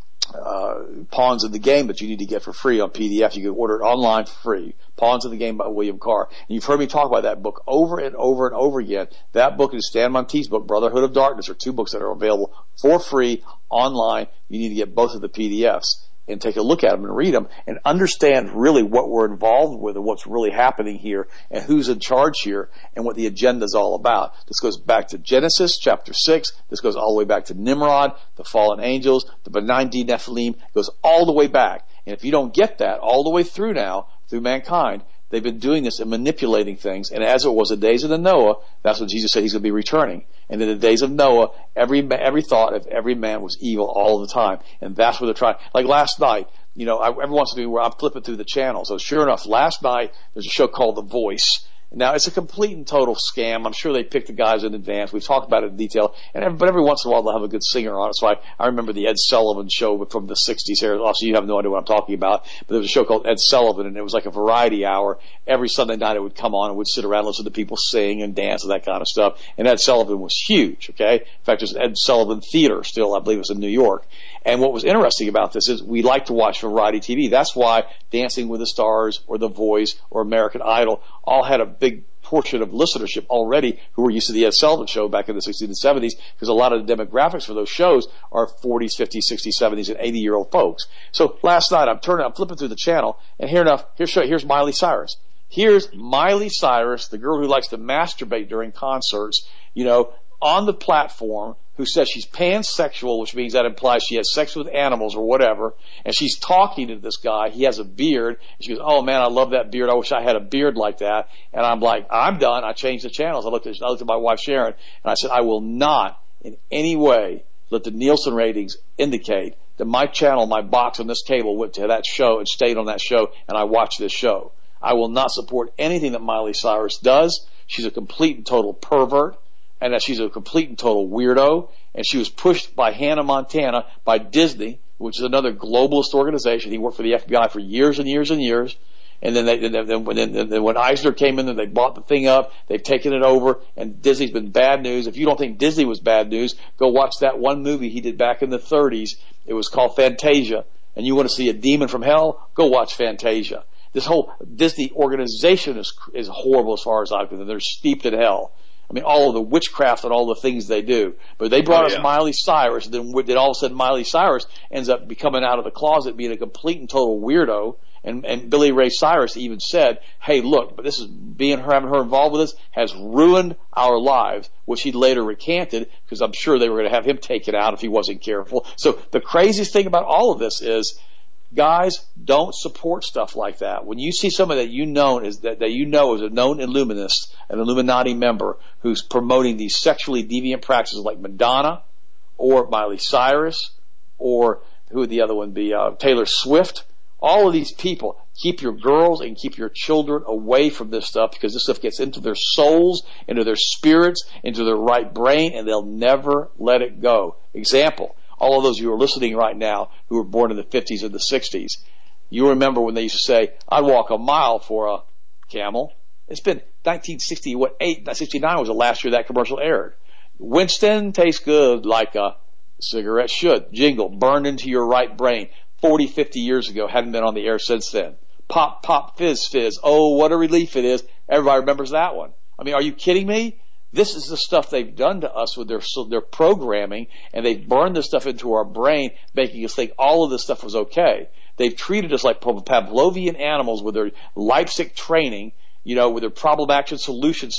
Speaker 1: uh, Pawns in the Game, that you need to get for free on P D F. You can order it online for free. Pawns in the Game by William Carr. And you've heard me talk about that book over and over and over again. That book and Stan Monteith's book, Brotherhood of Darkness, are two books that are available for free online. You need to get both of the P D Fs and take a look at them and read them and understand really what we're involved with and what's really happening here and who's in charge here and what the agenda is all about. This goes back to Genesis chapter six. This goes all the way back to Nimrod, the fallen angels, the benign Nephilim. It goes all the way back. And if you don't get that all the way through now, through mankind, they've been doing this and manipulating things. And as it was the days of the Noah, that's what Jesus said he's going to be returning. And in the days of Noah, every every thought of every man was evil all the time. And that's what they're trying. Like last night, you know, I, every once in a while I'm flipping through the channels. So sure enough, last night there's a show called The Voice. Now, it's a complete and total scam. I'm sure they picked the guys in advance. We've talked about it in detail. And every, but every once in a while, they'll have a good singer on it. So I, I remember the Ed Sullivan show from the sixties here. Also, you have no idea what I'm talking about. But there was a show called Ed Sullivan, and it was like a variety hour. Every Sunday night, it would come on and would sit around and listen to people sing and dance and that kind of stuff. And Ed Sullivan was huge, okay? In fact, there's Ed Sullivan Theater still, I believe it's in New York. And what was interesting about this is we like to watch variety T V. That's why Dancing with the Stars or The Voice or American Idol all had a big portion of listenership already who were used to the Ed Sullivan show back in the sixties and seventies, because a lot of the demographics for those shows are forties, fifties, sixties, seventies, and eighty year old folks. So last night I'm turning, I'm flipping through the channel, and here enough, here's, here's Miley Cyrus. Here's Miley Cyrus, the girl who likes to masturbate during concerts, you know, on the platform, who says she's pansexual, which means that implies she has sex with animals or whatever, and she's talking to this guy. He has a beard. And she goes, oh man, I love that beard. I wish I had a beard like that. And I'm like, I'm done. I changed the channels. I looked at, I looked at my wife Sharon, and I said, I will not in any way let the Nielsen ratings indicate that my channel, my box on this table went to that show and stayed on that show, and I watched this show. I will not support anything that Miley Cyrus does. She's a complete and total pervert, and that she's a complete and total weirdo, and she was pushed by Hannah Montana, by Disney, which is another globalist organization. He worked for the F B I for years and years and years, and then they, then, then, then, then when Eisner came in, then they bought the thing up, they've taken it over, and Disney's been bad news. If you don't think Disney was bad news, go watch that one movie he did back in the thirties. It was called Fantasia, and you want to see a demon from hell? Go watch Fantasia. This whole Disney organization is is horrible as far as I'm concerned. They're steeped in hell. I mean, all of the witchcraft and all the things they do. But they brought oh, yeah. us Miley Cyrus, and then, then all of a sudden Miley Cyrus ends up becoming out of the closet, being a complete and total weirdo. And, and Billy Ray Cyrus even said, hey, look, but this is being her, having her involved with this has ruined our lives, which he later recanted, because I'm sure they were going to have him taken out if he wasn't careful. So the craziest thing about all of this is, guys, don't support stuff like that. When you see somebody that you know is that, that you know is a known Illuminist, an Illuminati member who's promoting these sexually deviant practices like Madonna or Miley Cyrus or who would the other one be? Uh, Taylor Swift. All of these people, keep your girls and keep your children away from this stuff, because this stuff gets into their souls, into their spirits, into their right brain, and they'll never let it go. Example. All of those who are listening right now who were born in the fifties and the sixties, you remember when they used to say, I'd walk a mile for a camel. It's been nineteen sixty, what, eight, sixty-nine was the last year that commercial aired. Winston tastes good like a cigarette should. Jingle, burned into your right brain. forty, fifty years ago, hadn't been on the air since then. Pop, pop, fizz, fizz. Oh, what a relief it is. Everybody remembers that one. I mean, are you kidding me? This is the stuff they've done to us with their their programming, and they've burned this stuff into our brain, making us think all of this stuff was okay. They've treated us like Pavlovian animals with their Leipzig training, you know, with their problem action solution stuff,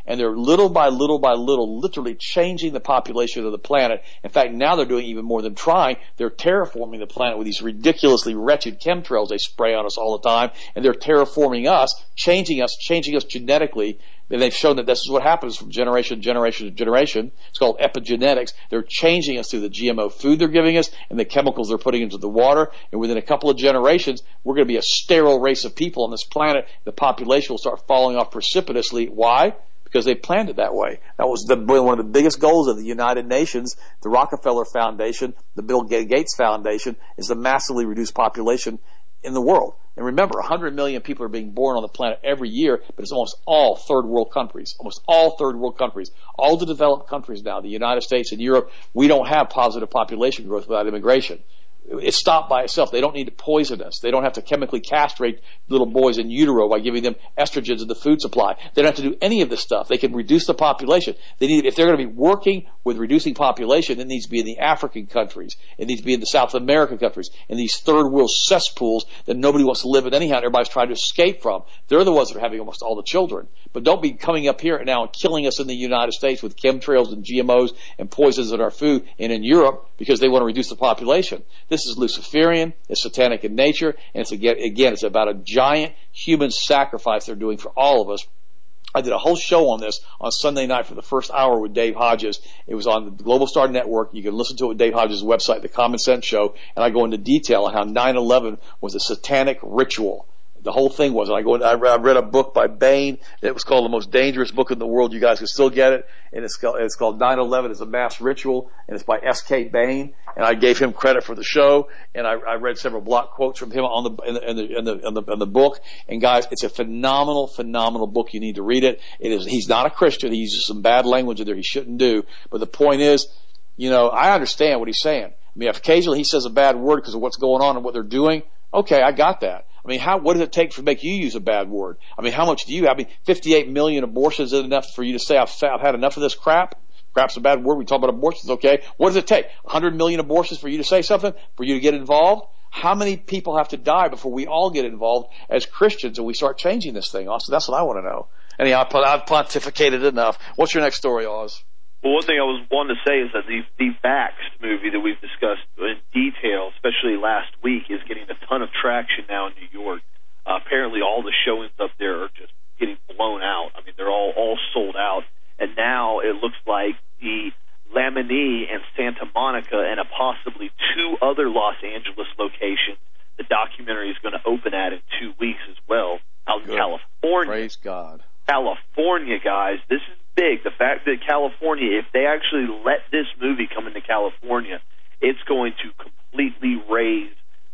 Speaker 1: And they're little by little by little literally changing the population of the planet. In fact, now they're doing even more than trying. They're terraforming the planet with these ridiculously wretched chemtrails they spray on us all the time. And they're terraforming us, changing us, changing us genetically. And they've shown that this is what happens from generation to generation to generation. It's called epigenetics. They're changing us through the G M O food they're giving us and the chemicals they're putting into the water. And within a couple of generations, we're going to be a sterile race of people on this planet. The population will start falling off precipitously. Why? Because they planned it that way. That was the, one of the biggest goals of the United Nations, the Rockefeller Foundation, the Bill Gates Foundation, is to massively reduce population in the world. And remember, one hundred million people are being born on the planet every year, but it's almost all third world countries. Almost all third world countries. All the developed countries now, the United States and Europe, we don't have positive population growth without immigration. It's stopped by itself. They don't need to poison us. They don't have to chemically castrate little boys in utero by giving them estrogens in the food supply. They don't have to do any of this stuff. They can reduce the population. They need, if they're going to be working with reducing population, it needs to be in the African countries. It needs to be in the South American countries, in these third world cesspools that nobody wants to live in anyhow. Everybody's trying to escape from. They're the ones that are having almost all the children. But don't be coming up here now and killing us in the United States with chemtrails and G M Os and poisons in our food and in Europe because they want to reduce the population. This is Luciferian, it's satanic in nature, and it's again, again, it's about a giant human sacrifice they're doing for all of us. I did a whole show on this on Sunday night for the first hour with Dave Hodges. It was on the Global Star Network. You can listen to it with Dave Hodges' website, The Common Sense Show, and I go into detail on how nine eleven was a satanic ritual. The whole thing was, and I go, I read a book by Bain. It was called The Most Dangerous Book in the World. You guys can still get it. And it's called, it's called nine eleven is a Mass Ritual. And it's by S K Bain. And I gave him credit for the show. And I, I read several block quotes from him on the, in the, in the, in the, in the, in the book. And guys, it's a phenomenal, phenomenal book. You need to read it. It is, he's not a Christian. He uses some bad language in there he shouldn't do. But the point is, you know, I understand what he's saying. I mean, if occasionally he says a bad word because of what's going on and what they're doing, okay, I got that. I mean, how, what does it take to make you use a bad word? I mean, how much do you, I mean, fifty-eight million abortions is enough for you to say, I've, I've had enough of this crap? Crap's a bad word. We talk about abortions, okay. What does it take? one hundred million abortions for you to say something? For you to get involved? How many people have to die before we all get involved as Christians and we start changing this thing, Oz? That's what I want to know. Anyhow, I've pontificated enough. What's your next story, Oz?
Speaker 2: Well, one thing I was wanting to say is that the, the Vaxxed movie that we've discussed in detail, especially last week, is getting a ton of traction now in New York. Uh, apparently all the showings up there are just getting blown out. I mean, they're all, all sold out. And now it looks like the Lamini and Santa Monica and a possibly two other Los Angeles locations, the documentary is going to open at in two weeks as well, out in California.
Speaker 1: Praise God.
Speaker 2: California, guys, this is big. The fact that California, if they actually let this movie come into California, it's going to completely raise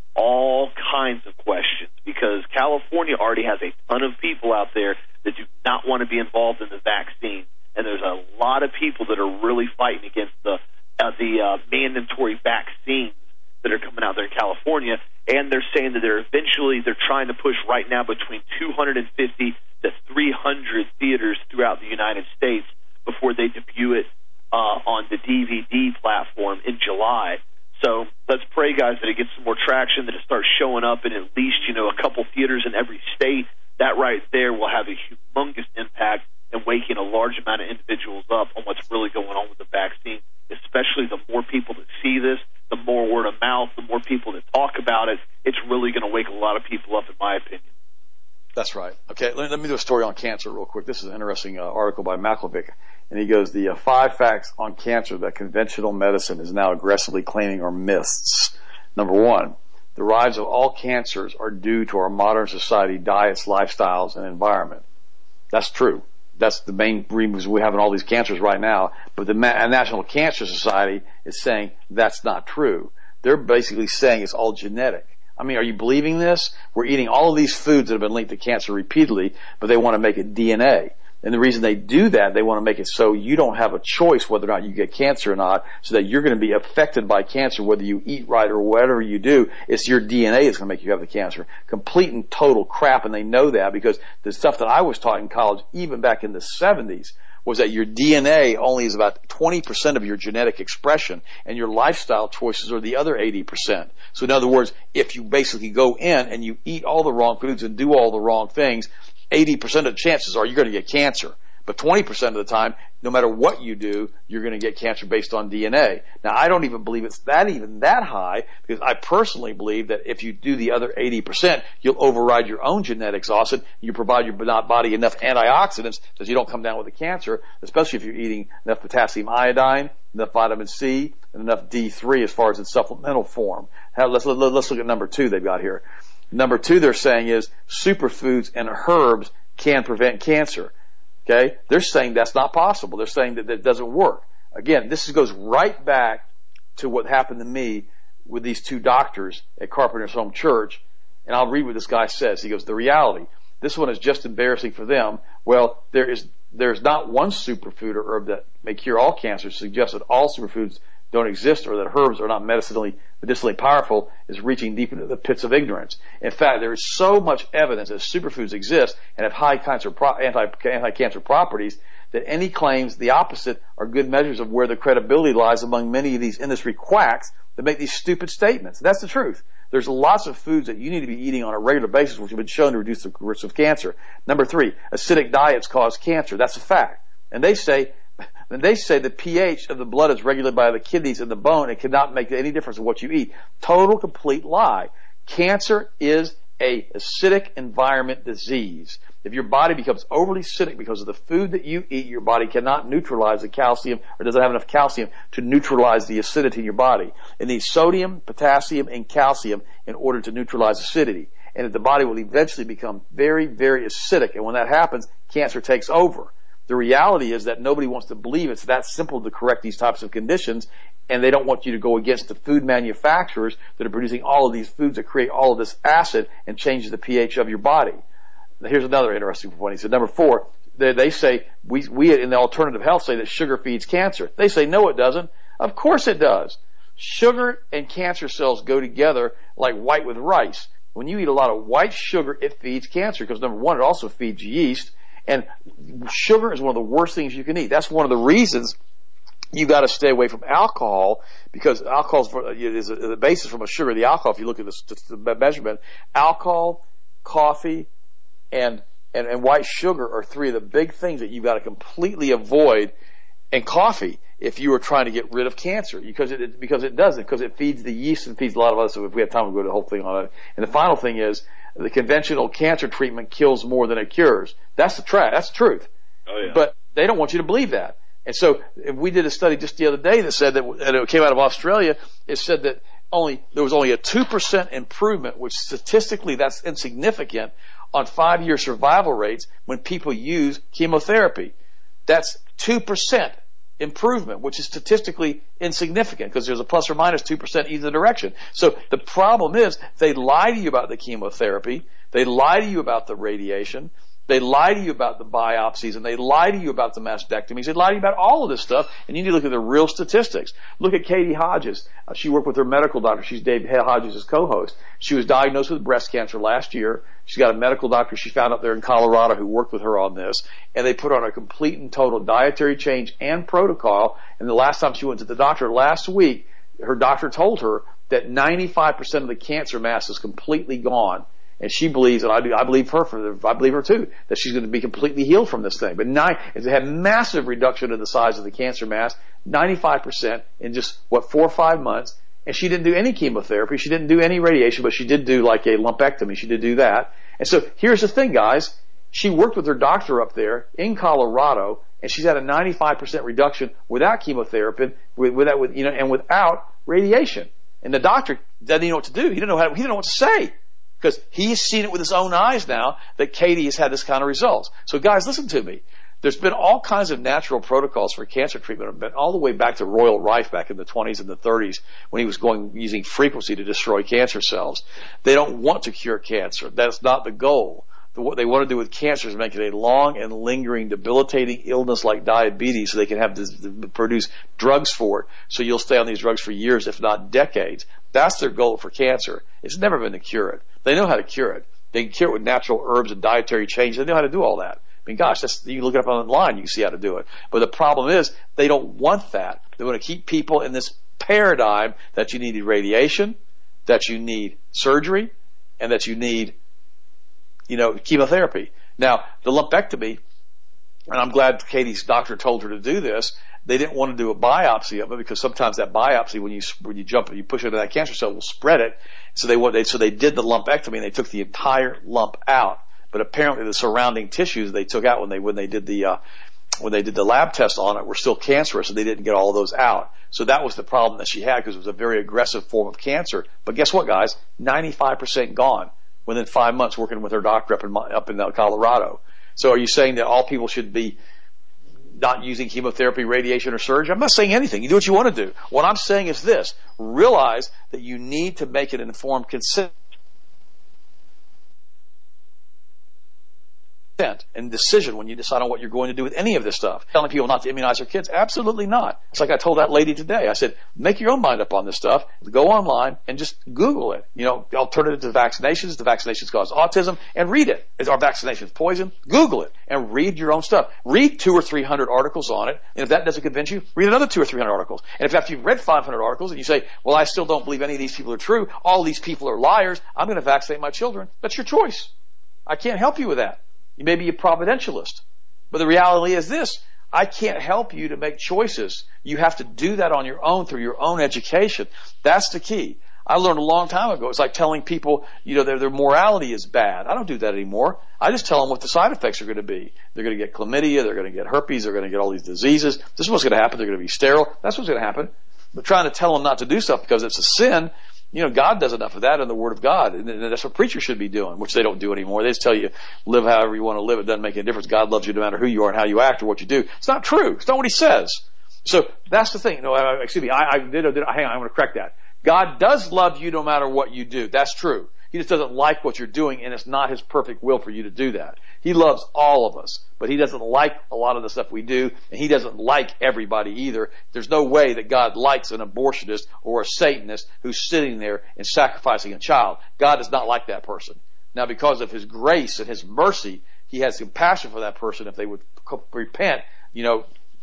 Speaker 2: all kinds of questions because California already has a ton of people out there that do not want to be involved in the vaccine, and there's a lot of people that are really fighting against the uh, the uh, mandatory vaccines that are coming out there in California, and they're saying that they're eventually they're trying to push right now between two hundred fifty to three hundred theaters throughout the United States before they debut it uh, on the D V D platform in July. So let's pray, guys, that it gets some more traction, that it starts showing up in at least, you know, a couple theaters in every state. That right there will have a humongous impact in waking a large amount of individuals up on what's really going on with the vaccine, especially the more people that see this, the more word of mouth, the more people that talk about it. It's really going to wake a lot of people up, in my opinion.
Speaker 1: That's right. Okay, let, let me do a story on cancer real quick. This is an interesting uh, article by Malkovic. And he goes, the uh, five facts on cancer that conventional medicine is now aggressively claiming are myths. Number one, the rise of all cancers are due to our modern society, diets, lifestyles, and environment. That's true. That's the main reason we're having all these cancers right now. But the Ma- National Cancer Society is saying that's not true. They're basically saying it's all genetic. I mean, are you believing this? We're eating all of these foods that have been linked to cancer repeatedly, but they want to make it D N A. And the reason they do that, they want to make it so you don't have a choice whether or not you get cancer or not, so that you're going to be affected by cancer whether you eat right or whatever you do. It's your D N A that's going to make you have the cancer. Complete and total crap, and they know that because the stuff that I was taught in college, even back in the seventies, was that your D N A only is about twenty percent of your genetic expression, and your lifestyle choices are the other eighty percent. So in other words, if you basically go in and you eat all the wrong foods and do all the wrong things, eighty percent of the chances are you're going to get cancer. But twenty percent of the time, no matter what you do, you're going to get cancer based on D N A. Now, I don't even believe it's that even that high, because I personally believe that if you do the other eighty percent, you'll override your own genetics, Austin. You provide your body enough antioxidants that you don't come down with a cancer, especially if you're eating enough potassium iodine, enough vitamin C, and enough D three as far as in supplemental form. Let's, let's look at number two they've got here. Number two they're saying is superfoods and herbs can prevent cancer. Okay? They're saying that's not possible. They're saying that that doesn't work. Again, this goes right back to what happened to me with these two doctors at Carpenter's Home Church. And I'll read what this guy says. He goes, the reality, this one is just embarrassing for them. Well, there is, there's not one superfood or herb that may cure all cancer. Suggests that all superfoods don't exist, or that herbs are not medicinally medicinally powerful, is reaching deep into the pits of ignorance. In fact, there is so much evidence that superfoods exist and have high cancer pro- anti, anti-cancer properties that any claims the opposite are good measures of where the credibility lies among many of these industry quacks that make these stupid statements. That's the truth. There's lots of foods that you need to be eating on a regular basis which have been shown to reduce the risk of cancer. Number three, acidic diets cause cancer. That's a fact. And they say And they say the pH of the blood is regulated by the kidneys and the bone and cannot make any difference in what you eat. Total, complete lie. Cancer is a acidic environment disease. If your body becomes overly acidic because of the food that you eat, your body cannot neutralize the calcium, or doesn't have enough calcium to neutralize the acidity in your body. It needs sodium, potassium, and calcium in order to neutralize acidity. And if the body will eventually become very, very acidic, and when that happens, cancer takes over. The reality is that nobody wants to believe it's that simple to correct these types of conditions, and they don't want you to go against the food manufacturers that are producing all of these foods that create all of this acid and changes the pH of your body. Now, here's another interesting point. He said, number four, they, they say, we, we in the alternative health say that sugar feeds cancer. They say, no, it doesn't. Of course it does. Sugar and cancer cells go together like white with rice. When you eat a lot of white sugar, it feeds cancer because, number one, it also feeds yeast. And sugar is one of the worst things you can eat. That's one of the reasons you got to stay away from alcohol, because alcohol is the basis from a sugar. The alcohol, if you look at this, the measurement, alcohol, coffee, and, and and white sugar are three of the big things that you've got to completely avoid. And coffee, if you were trying to get rid of cancer, because it because it doesn't, because it feeds the yeast and feeds a lot of other. So if we have time, we'll go to the whole thing on it. And the final thing is, the conventional cancer treatment kills more than it cures. That's the tra- That's the truth.
Speaker 2: Oh, yeah.
Speaker 1: But they don't want you to believe that. And so we did a study just the other day that said that, and it came out of Australia, it said that only there was only a two percent improvement, which statistically that's insignificant, on five-year survival rates when people use chemotherapy. That's two percent improvement, which is statistically insignificant because there's a plus or minus two percent either direction. So the problem is they lie to you about the chemotherapy, they lie to you about the radiation, they lie to you about the biopsies, and they lie to you about the mastectomies. They lie to you about all of this stuff, and you need to look at the real statistics. Look at Katie Hodges. Uh, she worked with her medical doctor. She's Dave Hodges' co-host. She was diagnosed with breast cancer last year. She's got a medical doctor she found up there in Colorado who worked with her on this, and they put on a complete and total dietary change and protocol. And the last time she went to the doctor last week, her doctor told her that ninety-five percent of the cancer mass is completely gone. And she believes, and I do, I believe her for the, I believe her too, that she's going to be completely healed from this thing. But nine, it had massive reduction in the size of the cancer mass, ninety-five percent in just, what, four or five months. And she didn't do any chemotherapy. She didn't do any radiation, but she did do like a lumpectomy. She did do that. And so here's the thing, guys. She worked with her doctor up there in Colorado, and she's had a ninety-five percent reduction without chemotherapy, without, with, you know, and without radiation. And the doctor doesn't even know what to do. He didn't know how, he didn't know what to say. Because he's seen it with his own eyes now that Katie has had this kind of results. So guys, listen to me. There's been all kinds of natural protocols for cancer treatment, been all the way back to Royal Rife back in the twenties and the thirties when he was going using frequency to destroy cancer cells. They don't want to cure cancer. That's not the goal. What they want to do with cancer is make it a long and lingering, debilitating illness like diabetes so they can have this, produce drugs for it. So you'll stay on these drugs for years, if not decades. That's their goal for cancer. It's never been to cure it. They know how to cure it. They can cure it with natural herbs and dietary change. They know how to do all that. I mean, gosh, that's, you can look it up online. You can see how to do it. But the problem is they don't want that. They want to keep people in this paradigm that you need radiation, that you need surgery, and that you need, you know, chemotherapy. Now, the lumpectomy and I'm glad Katie's doctor told her to do this, they didn't want to do a biopsy of it because sometimes that biopsy, when you when you jump, you push into that cancer cell, will spread it. So they they so they did the lumpectomy and they took the entire lump out. But apparently the surrounding tissues they took out when they when they did the uh, when they did the lab test on it were still cancerous, and they didn't get all of those out. So that was the problem that she had, because it was a very aggressive form of cancer. But guess what, guys? ninety-five percent gone within five months working with her doctor up in up in Colorado. So are you saying that all people should be not using chemotherapy, radiation, or surgery? I'm not saying anything. You do what you want to do. What I'm saying is this. Realize that you need to make an informed consent and decision when you decide on what you're going to do with any of this stuff. Telling people not to immunize their kids? Absolutely not. It's like I told that lady today. I said, make your own mind up on this stuff. Go online and just Google it. You know, alternative to vaccinations. The vaccinations cause autism, and read it. Is our vaccinations poison? Google it and read your own stuff. Read two or three hundred articles on it, and if that doesn't convince you, read another two or three hundred articles. And if after you've read five hundred articles and you say, well, I still don't believe any of these people are true, all these people are liars, I'm going to vaccinate my children, that's your choice. I can't help you with that. You may be a providentialist, but the reality is this: I can't help you to make choices. You have to do that on your own through your own education. That's the key. I learned a long time ago. It's like telling people, you know, their, their morality is bad. I don't do that anymore. I just tell them what the side effects are going to be. They're going to get chlamydia. They're going to get herpes. They're going to get all these diseases. This is what's going to happen. They're going to be sterile. That's what's going to happen. But trying to tell them not to do stuff because it's a sin, you know, God does enough of that in the Word of God. And that's what preachers should be doing, which they don't do anymore. They just tell you, live however you want to live. It doesn't make any difference. God loves you no matter who you are and how you act or what you do. It's not true. It's not what He says. So that's the thing. No, uh, excuse me. I, I did, did, hang on. I'm going to correct that. God does love you no matter what you do. That's true. He just doesn't like what you're doing, and it's not His perfect will for you to do that. He loves all of us, but He doesn't like a lot of the stuff we do, and He doesn't like everybody either. There's no way that God likes an abortionist or a Satanist who's sitting there and sacrificing a child. God does not like that person. Now, because of His grace and His mercy, He has compassion for that person if they would repent. You know,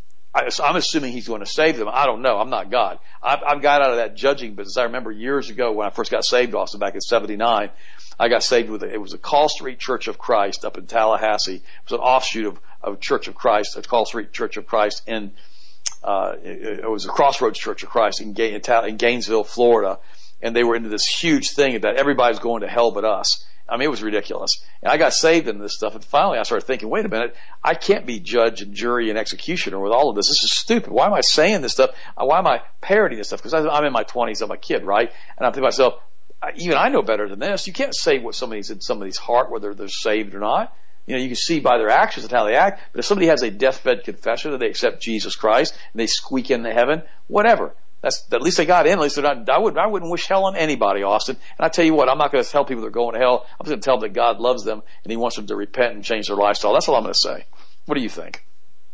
Speaker 1: I'm assuming He's going to save them. I don't know. I'm not God. I've, I've got out of that judging business. I remember years ago when I first got saved, Austin, back in seventy-nine, I got saved with a, it was a Call Street Church of Christ up in Tallahassee. It was an offshoot of, of Church of Christ, a Call Street Church of Christ in, uh, it, it was a Crossroads Church of Christ in, in, in Gainesville, Florida. And they were into this huge thing that everybody's going to hell but us. I mean, it was ridiculous. And I got saved into this stuff, and finally I started thinking, wait a minute, I can't be judge and jury and executioner with all of this. This is stupid. Why am I saying this stuff? Why am I parodying this stuff? Because I'm in my twenties, I'm a kid, right? And I'm thinking to myself, even I know better than this. You can't say what somebody's in somebody's heart, whether they're saved or not. You know, you can see by their actions and how they act, but if somebody has a deathbed confession that they accept Jesus Christ and they squeak into heaven, whatever. That's, at least they got in. At least they're not, I wouldn't, I wouldn't wish hell on anybody, Austin. And I tell you what, I'm not going to tell people they're going to hell. I'm just going to tell them that God loves them and He wants them to repent and change their lifestyle. That's all I'm going to say. What do you think?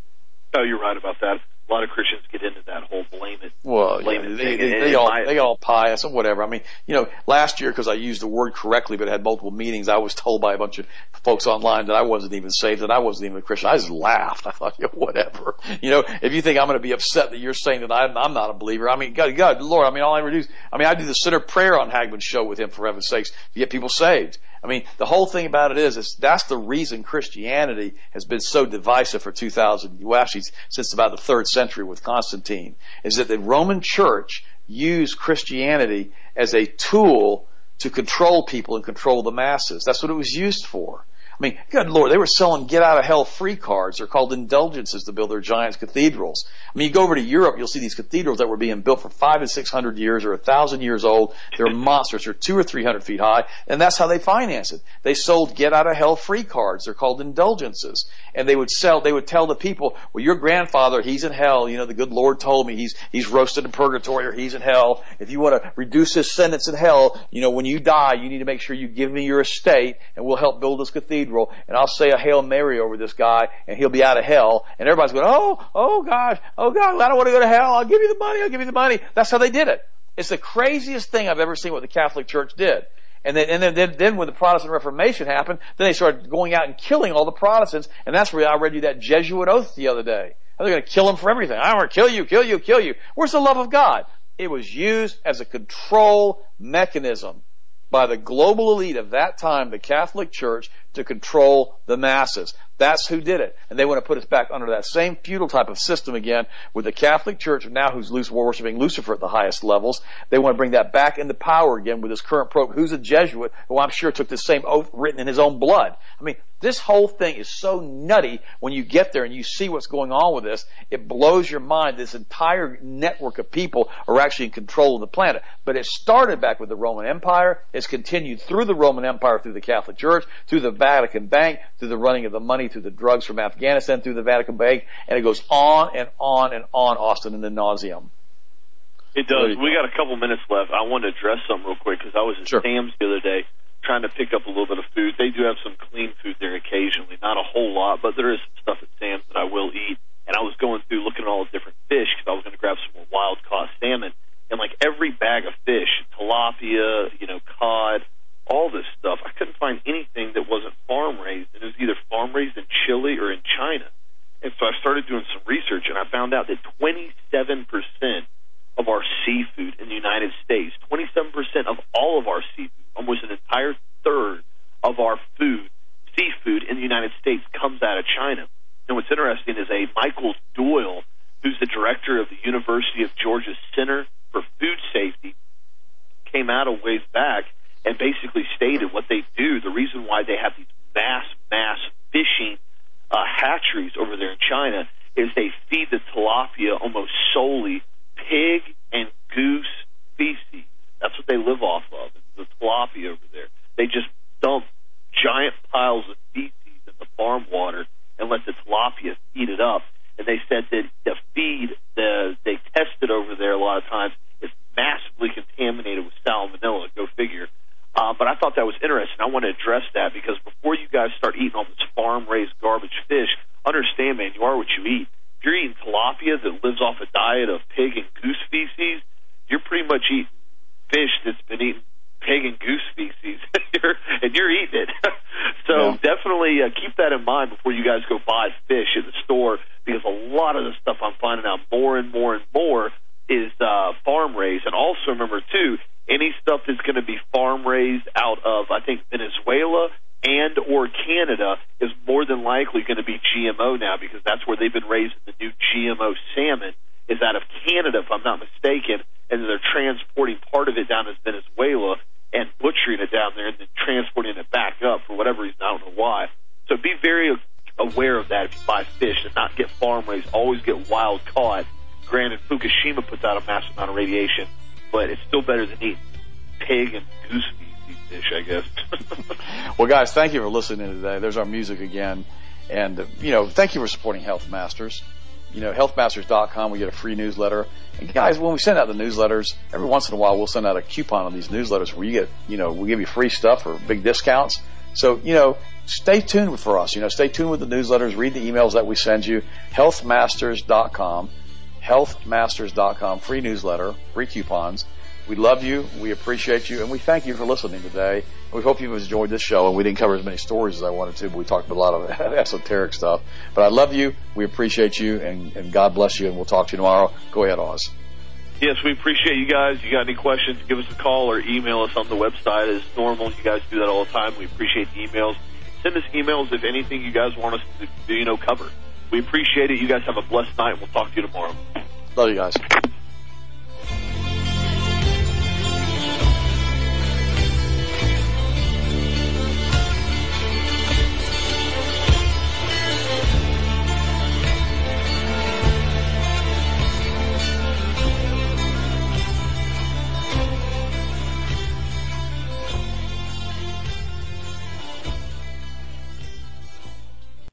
Speaker 2: No, you're right about that. A lot of Christians get into that whole blame it.
Speaker 1: Well,
Speaker 2: blame
Speaker 1: yeah,
Speaker 2: it
Speaker 1: they,
Speaker 2: thing.
Speaker 1: they, they, all, they all pious and whatever. I mean, you know, last year, because I used the word correctly but had multiple meanings, I was told by a bunch of folks online that I wasn't even saved, that I wasn't even a Christian. I just laughed. I thought, yeah, whatever. You know, if you think I'm going to be upset that you're saying that I'm, I'm not a believer, I mean, God, God, Lord, I mean, all I ever do is, I mean, I do the sinner prayer on Hagman's show with him, for heaven's sakes, to get people saved. I mean, the whole thing about it is, is that's the reason Christianity has been so divisive for two thousand, well, actually, since about the third century with Constantine, is that the Roman Church used Christianity as a tool to control people and control the masses. That's what it was used for. I mean, good Lord, they were selling get-out-of-hell free cards. They're called indulgences to build their giant cathedrals. I mean, you go over to Europe, you'll see these cathedrals that were being built for five and six hundred years or a thousand years old. They're monsters. They're two or three hundred feet high, and that's how they finance it. They sold get-out-of-hell free cards. They're called indulgences, and they would sell. They would tell the people, "Well, your grandfather, he's in hell. You know, the good Lord told me he's he's roasted in purgatory or he's in hell. If you want to reduce his sentence in hell, you know, when you die, you need to make sure you give me your estate, and we'll help build this cathedral." And I'll say a Hail Mary over this guy, and he'll be out of hell. And everybody's going, oh, oh gosh, oh God, I don't want to go to hell. I'll give you the money, I'll give you the money. That's how they did it. It's the craziest thing I've ever seen what the Catholic Church did. And then, and then, then, then when the Protestant Reformation happened, then they started going out and killing all the Protestants. And that's where I read you that Jesuit oath the other day. They're going to kill them for everything. I want to kill you, kill you, kill you. Where's the love of God? It was used as a control mechanism by the global elite of that time, the Catholic Church, to control the masses. That's who did it. And they want to put us back under that same feudal type of system again with the Catholic Church now who's worshiping Lucifer at the highest levels. They want to bring that back into power again with this current pope who's a Jesuit who I'm sure took the same oath written in his own blood. I mean, this whole thing is so nutty when you get there and you see what's going on with this. It blows your mind. This entire network of people are actually in control of the planet. But it started back with the Roman Empire. It's continued through the Roman Empire, through the Catholic Church, through the Vatican Bank, through the running of the money, through the drugs from Afghanistan, through the Vatican Bank, and it goes on and on and on, Austin, in the nauseum.
Speaker 2: It does. We got a couple minutes left. I wanted to address something real quick because I was at
Speaker 1: sure.
Speaker 2: Sam's the other day trying to pick up a little bit of food. They do have some clean food there occasionally, not a whole lot, but there is some stuff at Sam's that I will eat. And I was going through looking at all the different fish because I was going to grab some more wild-caught salmon. And like every bag of fish, tilapia, you know, cod, all this stuff, I couldn't find anything that wasn't farm-raised. And it was either farm-raised in Chile or in China. And so I started doing some research, and I found out that twenty-seven percent of our seafood in the United States, twenty-seven percent of all of our seafood, almost an entire third of our food, seafood in the United States comes out of China. And what's interesting is a Michael Doyle, who's the director of the University of Georgia Center for Food Safety, came out a ways back and basically stated what they do, the reason why they have these mass, mass fishing uh, hatcheries over there in China is they feed the tilapia almost solely pig and goose feces. That's what they live off of, the tilapia over there. They just dump giant piles of feces in the farm water and let the tilapia eat it up. And they said that the feed, the, they tested over there a lot of times, is massively contaminated with salmonella. Go figure. Uh, but I thought that was interesting. I want to address that because before you guys start eating all this farm-raised garbage fish, understand, man, you are what you eat. If you're eating tilapia that lives off a diet of pig and goose feces, you're pretty much eating fish that's been eating pig and goose feces, and you're eating it. So yeah. definitely uh, keep that in mind before you guys go buy fish at the store, because a lot of the stuff I'm finding out more and more and more is uh, farm-raised. And also remember, too, any stuff that's going to be farm-raised out of, I think, Venezuela and or Canada is more than likely going to be G M O now, because that's where they've been raising the new G M O salmon, is out of Canada, if I'm not mistaken, and they're transporting part of it down to Venezuela and butchering it down there and then transporting it back up for whatever reason. I don't know why. So be very aware of that if you buy fish, and not get farm-raised. Always get wild-caught. Granted, Fukushima puts out a massive amount of radiation, but it's still better than eating pig and goose feces fish, I guess.
Speaker 1: Well, guys, thank you for listening today. There's our music again. And, uh, you know, thank you for supporting Health Masters. You know, health masters dot com, we get a free newsletter. And guys, when we send out the newsletters, every once in a while we'll send out a coupon on these newsletters where you get, you know, we'll give you free stuff or big discounts. So, you know, stay tuned for us. You know, stay tuned with the newsletters, read the emails that we send you. health masters dot com, health masters dot com, free newsletter, free coupons. We love you, we appreciate you, and we thank you for listening today. We hope you've enjoyed this show, and we didn't cover as many stories as I wanted to, but we talked about a lot of esoteric stuff. But I love you, we appreciate you, and, and God bless you, and we'll talk to you tomorrow. Go ahead, Oz.
Speaker 2: Yes, we appreciate you guys. You got any questions, give us a call or email us on the website as normal. You guys do that all the time. We appreciate the emails. Send us emails if anything you guys want us to, you know, cover. We appreciate it. You guys have a blessed night. We'll talk to you tomorrow.
Speaker 1: Love you guys.